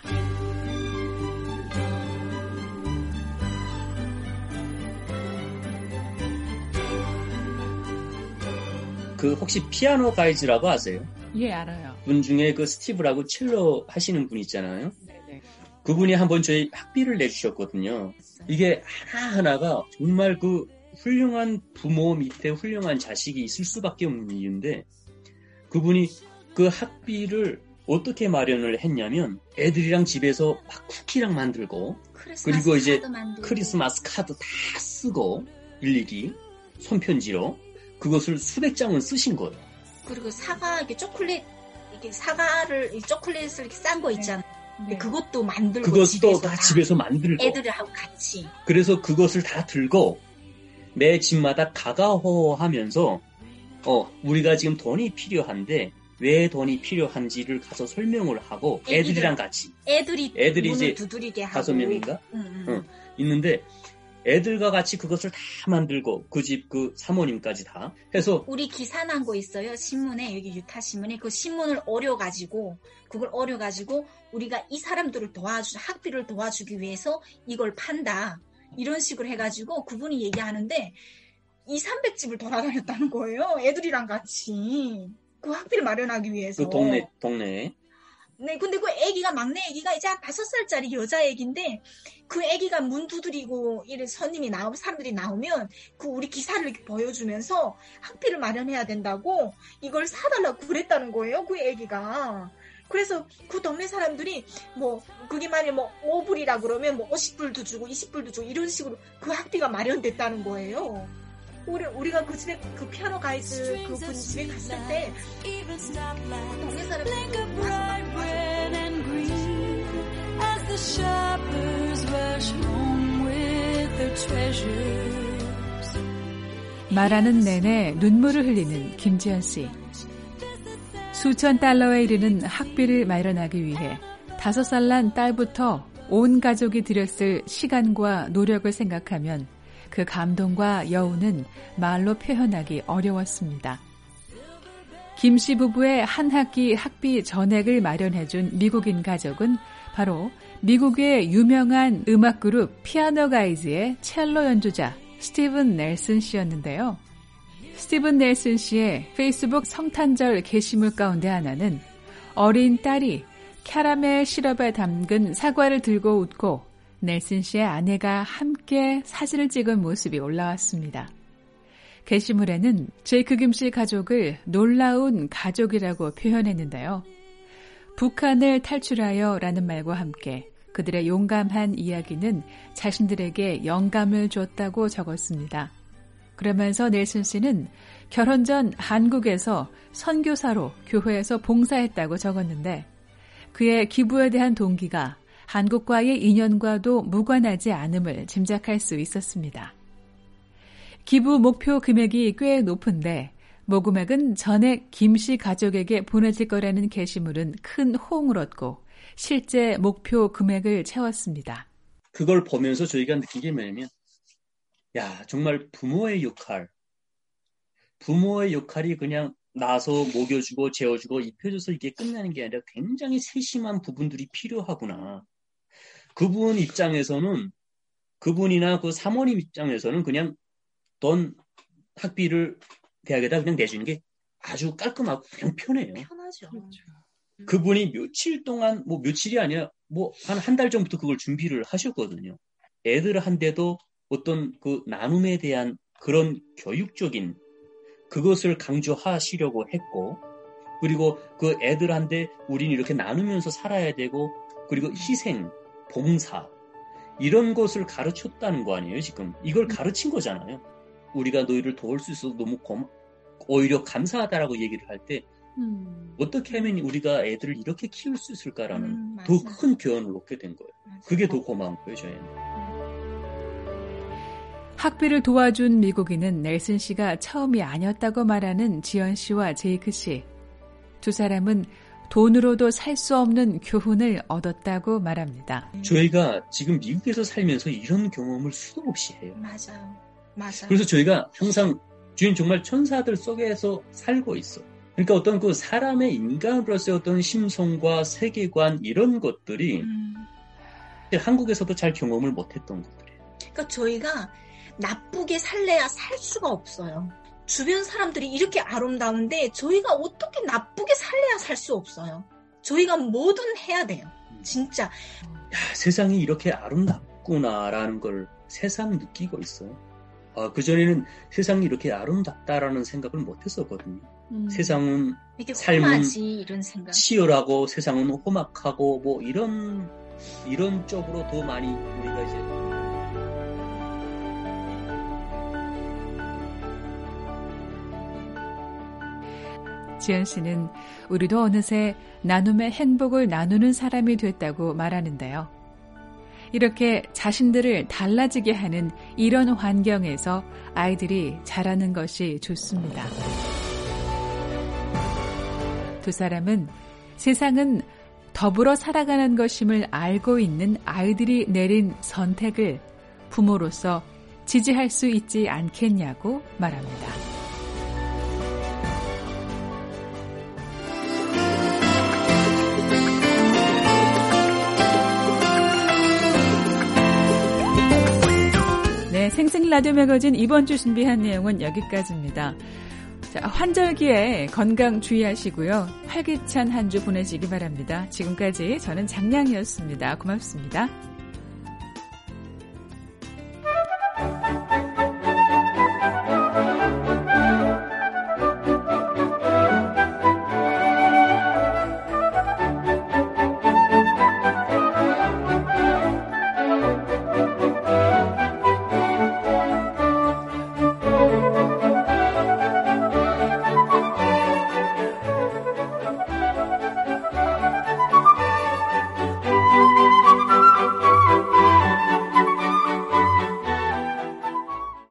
그 혹시 피아노 가이즈라고 아세요? 예, 알아요. 분 중에 그 스티브라고 첼로 하시는 분 있잖아요. 그분이 한번 저희 학비를 내주셨거든요. 이게 하나하나가 정말 그 훌륭한 부모 밑에 훌륭한 자식이 있을 수밖에 없는 이유인데 그분이 그 학비를 어떻게 마련을 했냐면 애들이랑 집에서 막 쿠키랑 만들고 그리고 이제 크리스마스 카드 다 쓰고 일일이 손편지로 그것을 수백 장을 쓰신 거예요. 그리고 사과 이렇게 초콜릿 이렇게 사과를 초콜릿을 이렇게 싼 거 있잖아요. 네. 그것도 만들고 그것도 다 집에서 만들고 애들하고 같이. 그래서 그것을 다 들고 매 집마다 가가호호하면서 우리가 지금 돈이 필요한데 왜 돈이 필요한지를 가서 설명을 하고 애들이랑 같이 애들이 이제 두드리게 하고 5명인가 있는데 애들과 같이 그것을 다 만들고 그 집 그 사모님까지 다 해서 우리 기사 난 거 있어요. 신문에 여기 유타 신문에 그 신문을 어려가지고 우리가 이 사람들을 학비를 도와주기 위해서 이걸 판다. 이런 식으로 해가지고 그분이 얘기하는데 200-300집을 돌아다녔다는 거예요. 애들이랑 같이 그 학비를 마련하기 위해서. 그 동네에. 네, 근데 그 막내 애기가 이제 한 5살짜리 여자 애기인데, 그 애기가 문 두드리고, 사람들이 나오면, 그 우리 기사를 이렇게 보여주면서 학비를 마련해야 된다고, 이걸 사달라고 그랬다는 거예요, 그 애기가. 그래서 그 동네 사람들이, 그게 만약에 5불이라 그러면 50불도 주고, 20불도 주고, 이런 식으로 그 학비가 마련됐다는 거예요. 우리가 그 집에 그 피아노 가이드 그분 집에 갔을 때 동네 사람들이 말하는 내내 눈물을 흘리는 김지연 씨. 수천 달러에 이르는 학비를 마련하기 위해 5살 난 딸부터 온 가족이 들였을 시간과 노력을 생각하면 그 감동과 여운은 말로 표현하기 어려웠습니다. 김 씨 부부의 한 학기 학비 전액을 마련해준 미국인 가족은 바로 미국의 유명한 음악 그룹 피아노 가이즈의 첼로 연주자 스티븐 넬슨 씨였는데요. 스티븐 넬슨 씨의 페이스북 성탄절 게시물 가운데 하나는 어린 딸이 캐러멜 시럽에 담근 사과를 들고 웃고 넬슨 씨의 아내가 함께 사진을 찍은 모습이 올라왔습니다. 게시물에는 제이크 김 씨 가족을 놀라운 가족이라고 표현했는데요. 북한을 탈출하여 라는 말과 함께 그들의 용감한 이야기는 자신들에게 영감을 줬다고 적었습니다. 그러면서 넬슨 씨는 결혼 전 한국에서 선교사로 교회에서 봉사했다고 적었는데 그의 기부에 대한 동기가 한국과의 인연과도 무관하지 않음을 짐작할 수 있었습니다. 기부 목표 금액이 꽤 높은데 모금액은 전액 김 씨 가족에게 보내질 거라는 게시물은 큰 호응을 얻고 실제 목표 금액을 채웠습니다. 그걸 보면서 저희가 느낀 게 뭐냐면 정말 부모의 역할이 그냥 낳아서 먹여주고 재워주고 입혀줘서 이게 끝나는 게 아니라 굉장히 세심한 부분들이 필요하구나. 그분 입장에서는 그분이나 그 사모님 입장에서는 그냥 돈 학비를 대학에다 그냥 내주는 게 아주 깔끔하고 그냥 편해요. 편하죠. 그렇죠. 그분이 며칠 동안 며칠이 아니라 한 달 전부터 그걸 준비를 하셨거든요. 애들한테도 어떤 그 나눔에 대한 그런 교육적인 그것을 강조하시려고 했고 그리고 그 애들한테 우리는 이렇게 나누면서 살아야 되고 그리고 희생, 봉사 이런 것을 가르쳤다는 거 아니에요 지금. 이걸 가르친 거잖아요. 우리가 너희를 도울 수 있어서 너무 오히려 감사하다라고 얘기를 할 때 어떻게 하면 우리가 애들을 이렇게 키울 수 있을까라는 더 큰 교훈을 얻게 된 거예요. 그게 더 고마운 거예요 저희는. 학비를 도와준 미국인은 넬슨 씨가 처음이 아니었다고 말하는 지연 씨와 제이크 씨. 두 사람은 돈으로도 살 수 없는 교훈을 얻었다고 말합니다. 저희가 지금 미국에서 살면서 이런 경험을 수도 없이 해요. 맞아요. 그래서 저희가 항상 주인 정말 천사들 속에서 살고 있어. 그러니까 어떤 그 사람의 인간으로서의 어떤 심성과 세계관 이런 것들이 한국에서도 잘 경험을 못했던 것들이에요. 그러니까 저희가 나쁘게 살래야 살 수가 없어요. 주변 사람들이 이렇게 아름다운데 저희가 어떻게 나쁘게 살래야 살 수 없어요. 저희가 뭐든 해야 돼요. 진짜. 세상이 이렇게 아름답구나라는 걸 새삼 느끼고 있어요. 그전에는 세상이 이렇게 아름답다라는 생각을 못했었거든요. 세상은 삶은 이런 생각. 치열하고 세상은 험악하고 이런 쪽으로 더 많이 우리가 이제 지연 씨는 우리도 어느새 나눔의 행복을 나누는 사람이 됐다고 말하는데요. 이렇게 자신들을 달라지게 하는 이런 환경에서 아이들이 자라는 것이 좋습니다. 두 사람은 세상은 더불어 살아가는 것임을 알고 있는 아이들이 내린 선택을 부모로서 지지할 수 있지 않겠냐고 말합니다. 네, 생생 라디오 매거진 이번 주 준비한 내용은 여기까지입니다. 자, 환절기에 건강 주의하시고요. 활기찬 한 주 보내시기 바랍니다. 지금까지 저는 장량이었습니다. 고맙습니다.